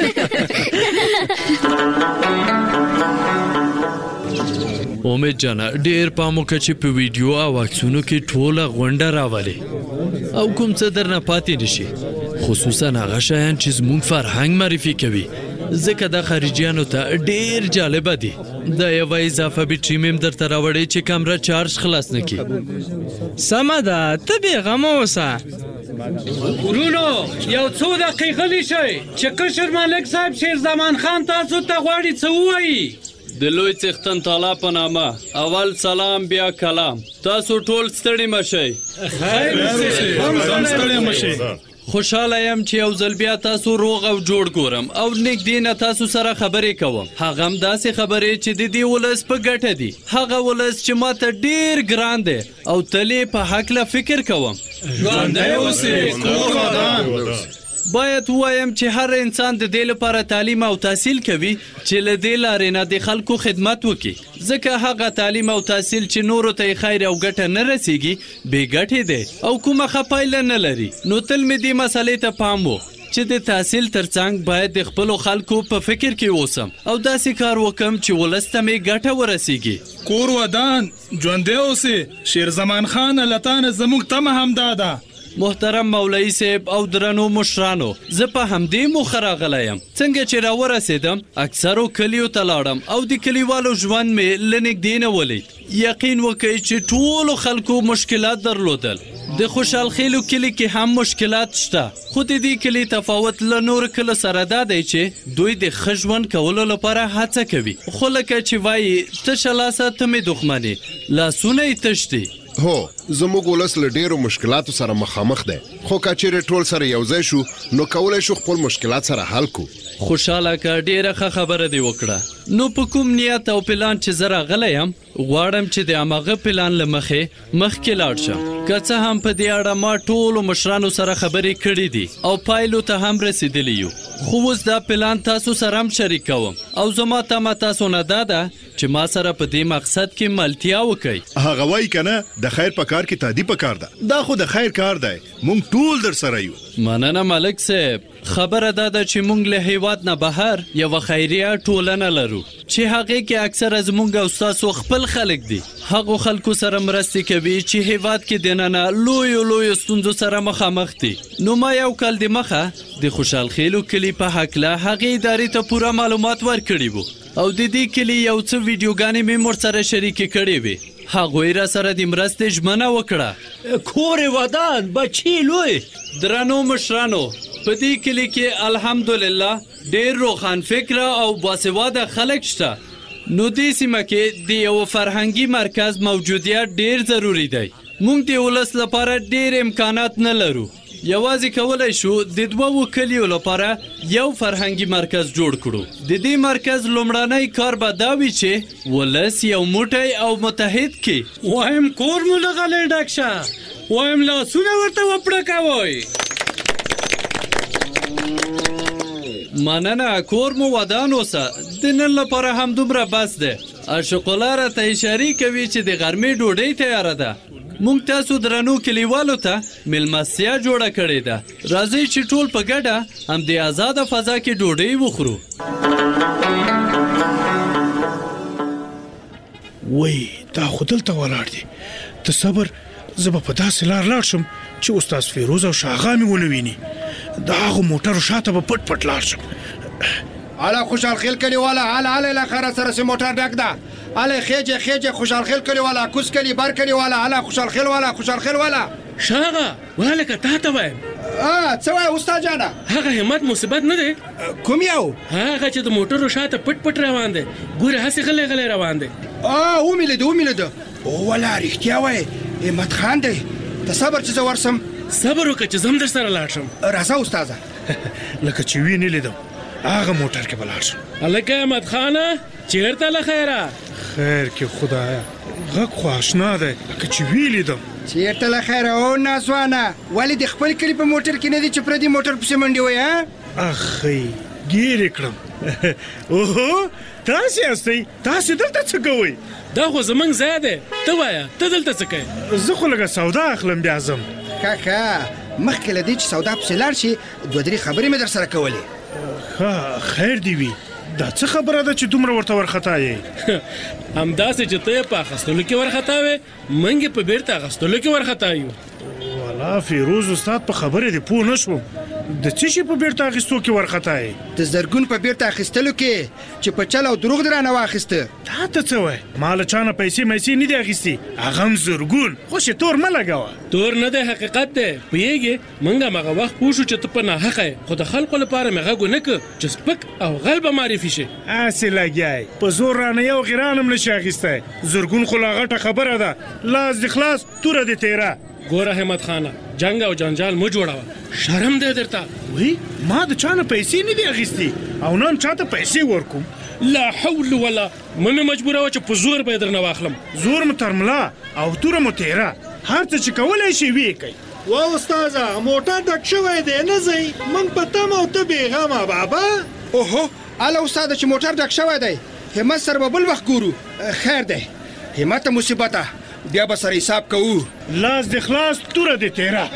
امید جانا ډیر پامو کچې په ویډیو او عکسونو کې ټوله غونډه راولي او کوم څه درنه پاتې نشي خصوصا هغه شیان چې زموږ فرهنګ معرفي کوي ځکه د خارجيانو ته ډیر جالب دي دا یو اضافه بیټري مم درته راوړي چې کیمرا چارج خلاص نکي سمه ده ته به غم اوسه ورونو یو څو دقیقې غلی شئ چې کشر ملک صاحب شیر زمان خان تاسو ته غواړي څه ووایي د لوی څښتن تعالی په نامه اول سلام بیا کلام تاسو ټول ستړي مشئ خیر هم ستړي مشئ خوشاله يم چې یو ځل بیا تاسو روغ او جوړ ګورم او نږدې نه تاسو سره خبرې کوم هغه هم داسې خبرې چې د دې ولس په ګټه دي هغه ولس چې ماته ډیر ګران دی او تلې په حق له فکر کوم ژوندی اوسې کور ودان باید وایم چې هر انسان د دې لپاره تعلیم او تحصیل کوي چې له دې لارې نه د خلکو خدمت وکړي ځکه هغه تعلیم او تحصیل چې نورو ته خیر او ګټه نه رسیږي بې ګټې دی او کومه ښه پایله نه لري نو تل مې دې مسلې ته پام و چې د تحصیل ترڅنګ باید د خپلو خلکو په فکر کې اوسم او داسې کار وکم چې ولس ته مې ګټه ورسیږي کور ودان ژوندی اوسې شیر زمان خان لتان زموږ تمه هم داده محترم مولوی صاحب او درنو مشرانو زه په همدې موخه راغلی یم څنګه چې راورسېدم اکثرو کلیو ته لاړم او د کلیوالو ژوند مې له نږدې نه ولید یقین وکړئ چې ټولو خلکو مشکلات درلودل د خوشحال خیلو کلی کې هم مشکلات شته خو د دې کلی تفاوت له نور کله سره دا دی چې دوی د ښه ژوند کولو لپاره هڅه کوي خو لکه چې وایي تشه لاسه ته مې دښمنې لاسونه یې تش دي هو زموږ ولس له ډیرو مشکلاتو سره مخامخ دی خو کچېرې ټول سره یو ځای شو نو کولای شو خپل مشکلات سره حل کو خوشاله کا ډیره ښه خبره دی وکړه نو په کوم نیت او پلان چې زه راغلی یم غواړم چې د هماغه پلان له مخکې لاړ شم که څه هم په دې اړه ما ټولو مشرانو سره خبرې کړې دي او پایلو ته هم رسیدلی یو خو اوس دا پلان تاسو سره هم شریک کوم او زما تمه تاسو نه ده چې ما سره په دې مقصد کې ملتیا وکړي هغه وای کنه د خیر په کار کې تادی په کار ده دا خو د خیر کار دی مونږ ټول در سره یو مننه ملک صاحب خبره ده چې مونږ له هیواد نه بهر یو خیریه ټولنه لرو چې هغه کې اکثر از مونږ او تاسو خپل خلک دي هغه خلکو سره مرستې کوي چې هیواد کې دننه لوی ستونزو سره مخامخ دي نو ما یو کال د مخه د خوشحال خیلو کلی په حق له هغه ادارې ته پوره معلومات ورکړي وو او د دې کلی یو څه ویډیوګانې مې مور سره شریک کړې وي هغوی را سره د مرستې ژمنه وکړه کور ودان بچی لوی درنو مشرانو په دې کلی کې الحمدلله ډېر روښان فکره او باسواده خلک شته نو دې سیمه کې د یو فرهنګي مرکز موجودیت ډېر ضروری دی موږ د ولس لپاره ډېر امکانات نه لرو یوازې کولای شو د دوو کلیو لپاره یو فرهنګي مرکز جوړ کړو د دې مرکز لومړنی کار به دا وي چې ولس یو موټی او متحد کړي وایم کور مو لغلی ډک شه وایم لاسونه ورته وپړکوئ مننه کور مو ودان اوسه د نن لپاره هم دومره بس دی عاشق الله راته اشارې کوي چې د غرمې ډوډۍ تیاره ده مونږ تاسو درنو کلیوالو ته مېلمستیا جوړه کړې ده راځئ چې ټول په ګډه هم د آزاده فضا کې ډوډۍ وخورو وای دا خودل ته ولاړ دي ته صبر زه په داسې لار لاړ شم چې استاد فیروز او شاغا مې ونه ویني دا هغه موټر شاته په پټ پټ لاړ شم الا خوشحال خیل کلی والا الا الاخره سره سي موټر ډک ده الا خېجه خوشحال خیل کلی والا کوس کلی بار کلی والا الا خوشحال خیل والا شاغا ولکه تا ته وایم څه وای استاد جانا هغه همت مصیبت نه دی کوم یو هغه چې د موټر شاته پټ پټ روان دي ګوره هسې غلې روان دي وملید ولا رښتیا وای همت خان دی ته صبر چې ورسم صبر وکړه چې زم در سره لاړ شم راځه استاد لکه چې ویني لیدم هغه موټر کې بلار شو الکه احمد خانه چیرته لخیره خیر کې خدایا غږ خو آشنا دی لکه چې ویلیدم چیرته لخیره او نازوانه ولی د خپل کلی په موټر کې نه دی چې پردي موټر پسې منډي وای ها اخی ګیر کړم اوه تاسو یاستئ تاسو دلته څه کوئ دا خو زمنګ زیاده ته وایا ته دلته څه کوې زه خو لږه سودا اخلم بیا ځم کاکا مخکې له دې چې سودا پسې لاړ شي دوه درې خبرې مې در سره کولې ها خیر دی وی دا څه خبره ده چې دومره ورته ورختا یې همداسې چې ته په اخستلو کې ورختا وې منګې په بیرته اخستلو کې ورختا یو والا فیروز استاد په خبره دی پوه نشوم د څه شي په بیرته اخستو کې ورختا یې د زرګون په بیرته اخستلو کې چې په چل او دروغ درانه واخسته تا ته څه وای مال چانه پیسې نه دی اخیستي هغه زرګون خو شي تور ما لګاوه تور نه دی حقیقت دی پیږي منګه مغه وخت پوښو چې ته په نه حق خو د خلکو لپاره مې غو نه ک چې سپک او غلبه معرفي شي اسی لګای په زور رانه یو غیرانم نشي اخیسته زرګون خو لاغټه خبره ده لاس د خلاص تور دی تیرا ګوره همت خانه جنگ او جنجال مو جوړاوه شرم دې درته وای ما د چانه پیسې نه دی اخیستي او نن چاته پیسې ورکوم لا حول ولا مې مجبوره و چې په زور به درنه واخلم زور مترملا او تور متیرا هر څه چې کولای شي وی کوي وا استاذه موټر ډک شوی دی نه زی من پته مو ته بیغمه بابا اوهو اله استاد چې موټر ډک شوی دی همت سره به بل وخت ګورو خیر دی همت مصیبته بیا به سره حساب کوو لاس د خلاص تور دی تیرا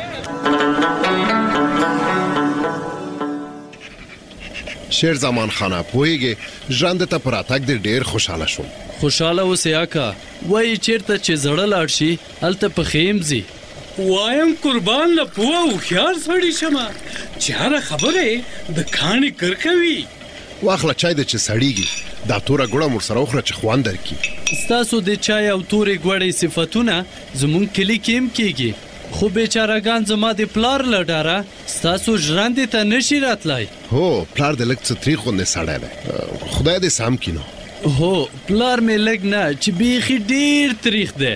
شیر زمان خانه پوهیږي ژوند ته پراتګ دې ډیر خوشاله شوم خوشاله اوسې آکا وای چیرته چې زړه لاړ شي الته په خیمزي وایم قربان له پوه او خيار سړی شمه چې هر خبره د کاني کرکوي واخله چای د چې سړیږي دا توره ګړه مر سره اوخره چې خوان درکې ستاسو د چای او تورې ګوړې صفاتونه زمون کلی کېم کېږي خو بیچارهګان زما د پلار لډاره ستاسو ژوند ته نشي راتلای هو پلار د لک څه تاریخ نه سړی دی خدای دې سام کینو هو پلار مې لګ نه چې بیخي ډیر تاریخ دی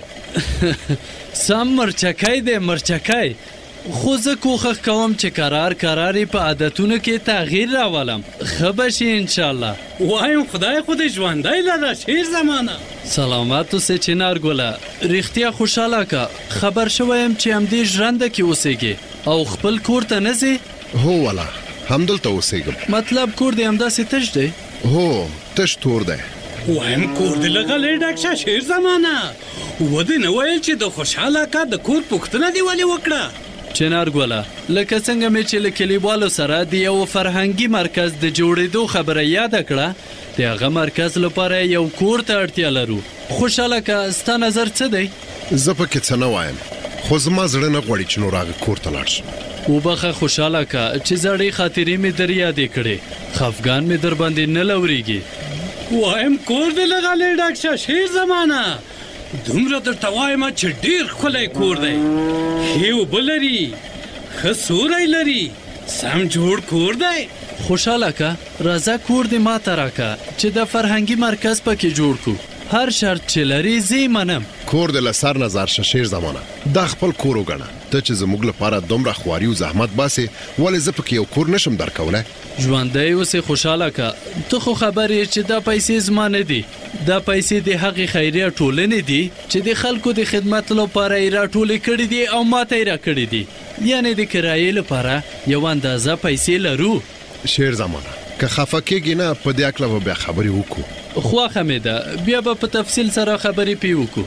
سم مرچکای دی مرچکای خو زه کوښښ کوم چې قرارې په عادتونو کې تغییر راولم خبر شي ان شاء الله وایم خدای ژوندای لاره شیر زمانہ سلامات اوسې چنار ګوله رښتیا خوشاله کا خبر شوم چې هم دې ژوند کې اوسېږي او خپل کور ته نه ځي هو والا همدلته اوسېږم مطلب کور دې همداسې تش دی هو تش تور دی وایم کور دې لغلې ډک شیر زمانہ ودې نه ویل چې د خوشاله کا د کور پوښتنه دی ولې وکړه چنار ګوله لکه څنګه مې چې لیکلیوالو سره د یو فرهنګي مرکز د جوړېدو خبره یاد کړه دغه مرکز لپاره یو کور ته اړتیا لرو خوشاله کا ستا نظر څه دی زه پکې څه نه وایم خو زما زړه نه غواړي چې نور هغه کور ته لاړ شم وبخه خوشاله کا چې زړې خاطرې مې در یادې کړې خفګان مې در باندې نه لوريږي وایم کور دې لغلې ډک شیر زمانہ دومره درته وایم چې ډیر ښکلی کور دی ښې اوبه لري ښه سوری لري سم جوړ کور دی خوشاله کا راځه کور دې ماته راکه چې د فرهنګي مرکز پکې جوړ کو هر شرط چې لري زی منم کور د لسر نظر شیر زمانہ دا خپل کور وګڼه ته چې زموږ لپاره دومره خواري او زحمت باسي ولې زه پکې یو کور نشم درکولای ژوندۍ اوسې خوشاله کا ته خو خبرې چې دا پیسې زما نه دي دا پیسې د هغې خیریه ټولنې دي چې د خلکو د خدمت لپاره یې راټولې کړي دي او ماته یې راکړي دي یعنې د کرایې لپاره یو اندازه پیسې لرو شیر زمانہ که خفه کېږي نه په دې اکله به بیا خبرې وکړو خواښه مې ده بیا به په تفصیل سره خبرې پې وکړو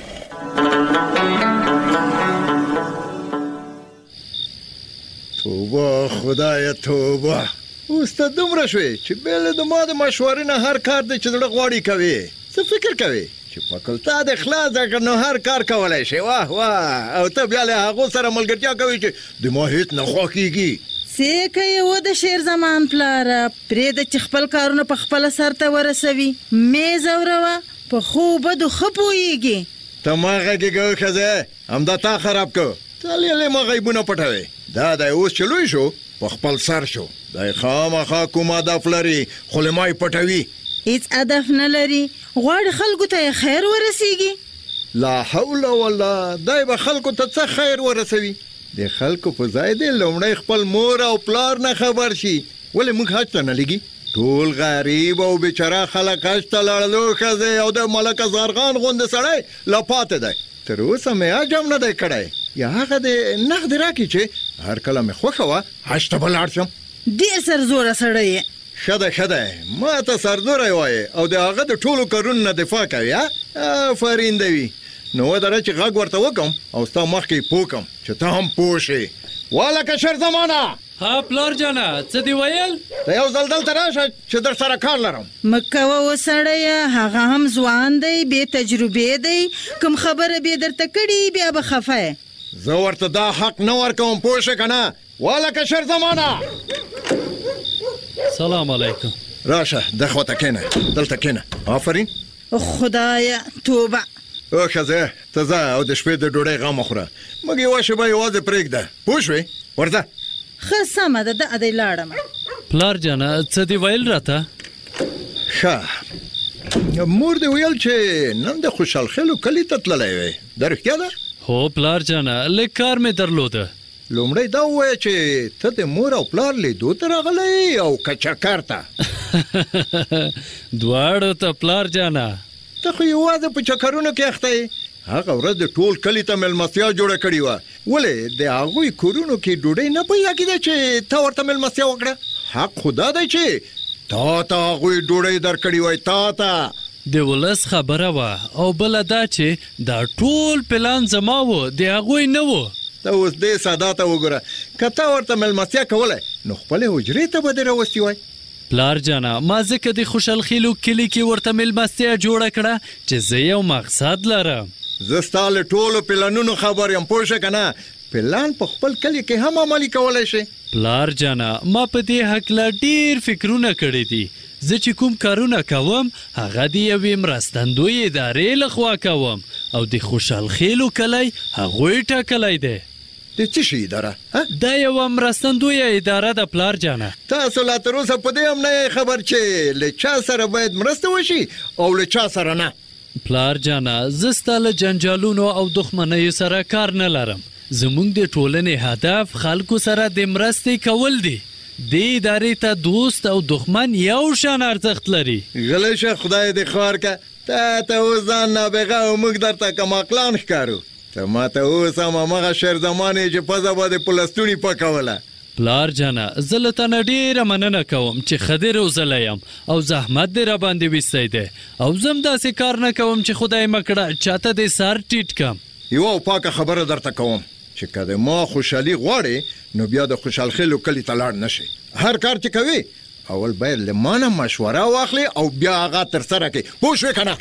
توبه خدای توبه اوس ته دومره شوې چې بل د ما د مشورې نه هر کار د چې زړه غواړي کوي. څه فکر کوي چې فاکولټا د اخلاص د نو هر کار کولای شي؟ واه واه، او ته بیا له هغه سره ملګرتیا کوي چې د ما هیڅ نه خوښیږي. څه کوي و د شیر زمان پلار پرې د خپل کارونه په خپل سر ته ورسوي. مې زوروا په خو بده خپويږي. ته ما غږیږه خزه همدا تا خراب کو. تلې ما غیبونه پټوي. دا د اوس چلوي شو په خپل سر شو. دا خامخا کومه د فلري خلمای پټوي. هیڅ هدف نه لري. غواړي خلکو ته خیر ورسیږي. لا حول ولا، دای به خلکو ته څه خیر ورسوي؟ د خلکو په ځای دی لومړی خپل مور او پلار نه خبر شي. ولې موږ حج ته نه لګي؟ ټول غریب او بیچاره خلک حج ته لاړلو ښځې او د ملک زرغان غوندې سړی لا پاتې دی. تر اوسه مې حج هم نه دی کړی. یا هغه د نغد راکړي چې هر کله مې خوښه وه حج ته به لاړ شم. ډېر سرزوره سړی یې. ښه ده ما ته سرزوری وایې او د هغه د ټولو کارونو نه دفاع کوي. آفرین دی وي. نو ودره چې غږ ورته وکم او ستا مخکې پوکم چې ته هم پوه شې. والکه شر زمانه. ها پلار جانه څه دی ویل؟ ته یو ځل دلته راشه چې در سره کار لرم. مکوه وسړیه، هغه هم ځوان دی، بې تجربې دی. کوم خبره به درته کړي بیا به خفه یې. زه ورته دا حق نه ورکوم، پوه شې که نه؟ والکه شر زمانه. سلام علیکم. راشه د خواته کېنه، دلته کېنه. آفرین. خدایا توبه. او ښځه ته ځه او د شپې د ډوډۍ غم وخوره. موږ یوه شېبه یوازې پرېږده، پوه شوې؟ ورځه. ښه سمه ده، د ادی لاړم. پلار جانه څه دی ویل راته؟ ښه مور دې ویل چې نن د خوشحال خیلو کلي ته تللی وې، دا رښتیا ده؟ هو پلار جانه لږ کار مې درلوده. لومړی دا ووایه چې ته د مور او پلار لیدو ته راغلی او که چکر ته؟ دواړو ته پلار جانه. ته خو یوازې په چکرونو کې اخته یې. هغه ورځ د ټول کلي ته مېلمستیا جوړه کړې وه. ولې د هغوی کورونو کې ډوډۍ نه پیدا کېده چې ته ورته مېلمستیا وکړه؟ حق خو دا دی چې تا ته هغوی ډوډۍ درکړې وای. تا ته د ولس خبره وه او بله دا چې دا ټول پلان زما و، د هغوی نه و. ته اوس دې ساده ته وګوره، که ته ورته مېلمستیا کولی نو خپلې حجرې ته به دې راوستي وای. پلار جانه ما ځکه د خوشحال خیلو کلي کې ورته مېلمستیا جوړه کړه چې زه یو مقصد لرم. زه ستا له ټولو پلانونو خبر یم، پوه شې که نه؟ پلان په خپل کلي کې هم عملي کولی شي. پلار جانه ما په دې هکله ډېر فکرونه کړي دي. زه چې کوم کارونه کوم هغه د یوې مرستندوی ادارې لخوا کوم او د خوشحال خیلو کلی هغوی ټاکلی دی. د څه شي اداره؟ دا یوه مرستندویه اداره ده پلار جانه. تاسو لا تر اوسه په دې هم نه یې خبر چې له چا سره باید مرسته وشي او له چا سره نه؟ پلار جانه زه ستا له جنجالونو او دښمنیو سره کار نه لرم. زموږ د ټولنې هدف خلکو سره د مرستې کول دي. دې ادارې ته دوست او دښمن یو شان ارزښت لري. غلی شه، خدای دې خوار که. ته اوس ځان نابغه او موږ درته کماقلان ښکارو. ته ما ته اوس هم همغه شعر زمانې چې پزه به دې په لستوڼي پکوله. پلار جانه زه له تا نه ډېره مننه کوم چې ښه دې روزلی یم او زحمت دې راباندې ویستی دی او زه هم داسې کار نه کوم چې خدای مه کړه چاته دې سر ټیټ کم. یوه پاکه خبره درته کوم چې که د ما خوشحالي غواړې نو بیا د خوشحال خیلو کلي ته لاړ نه شي. هر کار چې کوي اول باید له ما نه مشوره واخلې او بیا هغه ترسره کړې، پوه شوې که نه؟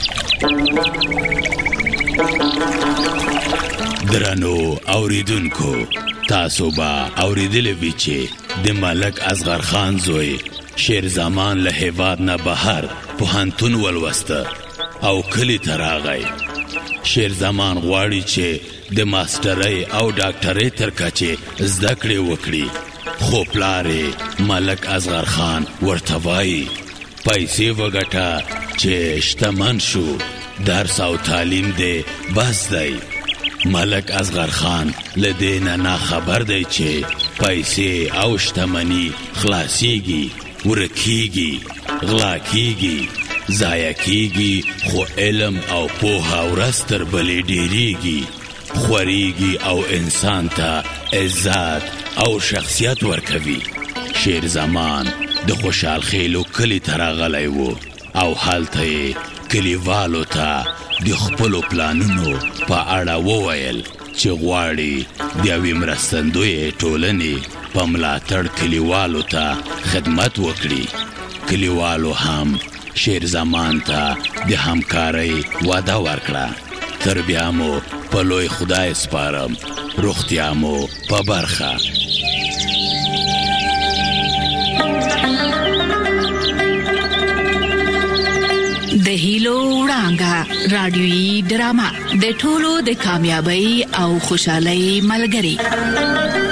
درنو اوریدونکو، تاسو به اوریدلی وي چې د ملک اصغر خان زوی شیر زمان له هیواد نه بهر پوهنتون ولوسته او کلي ته راغی. شیر زمان غواړي چې د ماسټرۍ او ډاکټرۍ تر کچې زده کړې وکړي، خو پلار ملک اصغر خان ورته وایي پیسې وګټه چې شتمن شو، درس او تعلیم دې بس دی. ملک اصغر خان له دې نه خبر دی چې پیسې او شتمني خلاصیږي، ورکیږي، غلا کیږي، ضایع کیږي، خو علم او پوهه ورځ تر بلې ډېریږي، خوريږي او انسان ته عزت او شخصیت ورکوي. شیر زمان د خوشحال خیلو کلي ته راغلی و او هلته یې کلیوالو ته د خپلو پلانونو په اړه وویل. چې غواړي د یوې مرستندویې ټولنې په ملاتړ کلیوالو ته خدمت وکړي. کلیوالو هم شیر زمان ته د همکارۍ وعده ورکړه. تر بیا مو په لوی خدای سپارم. روغتیا مو په برخه. د هیلو وړانګه رادیويي ډرامه د ټولو د کامیابی او خوشحالۍ ملګری.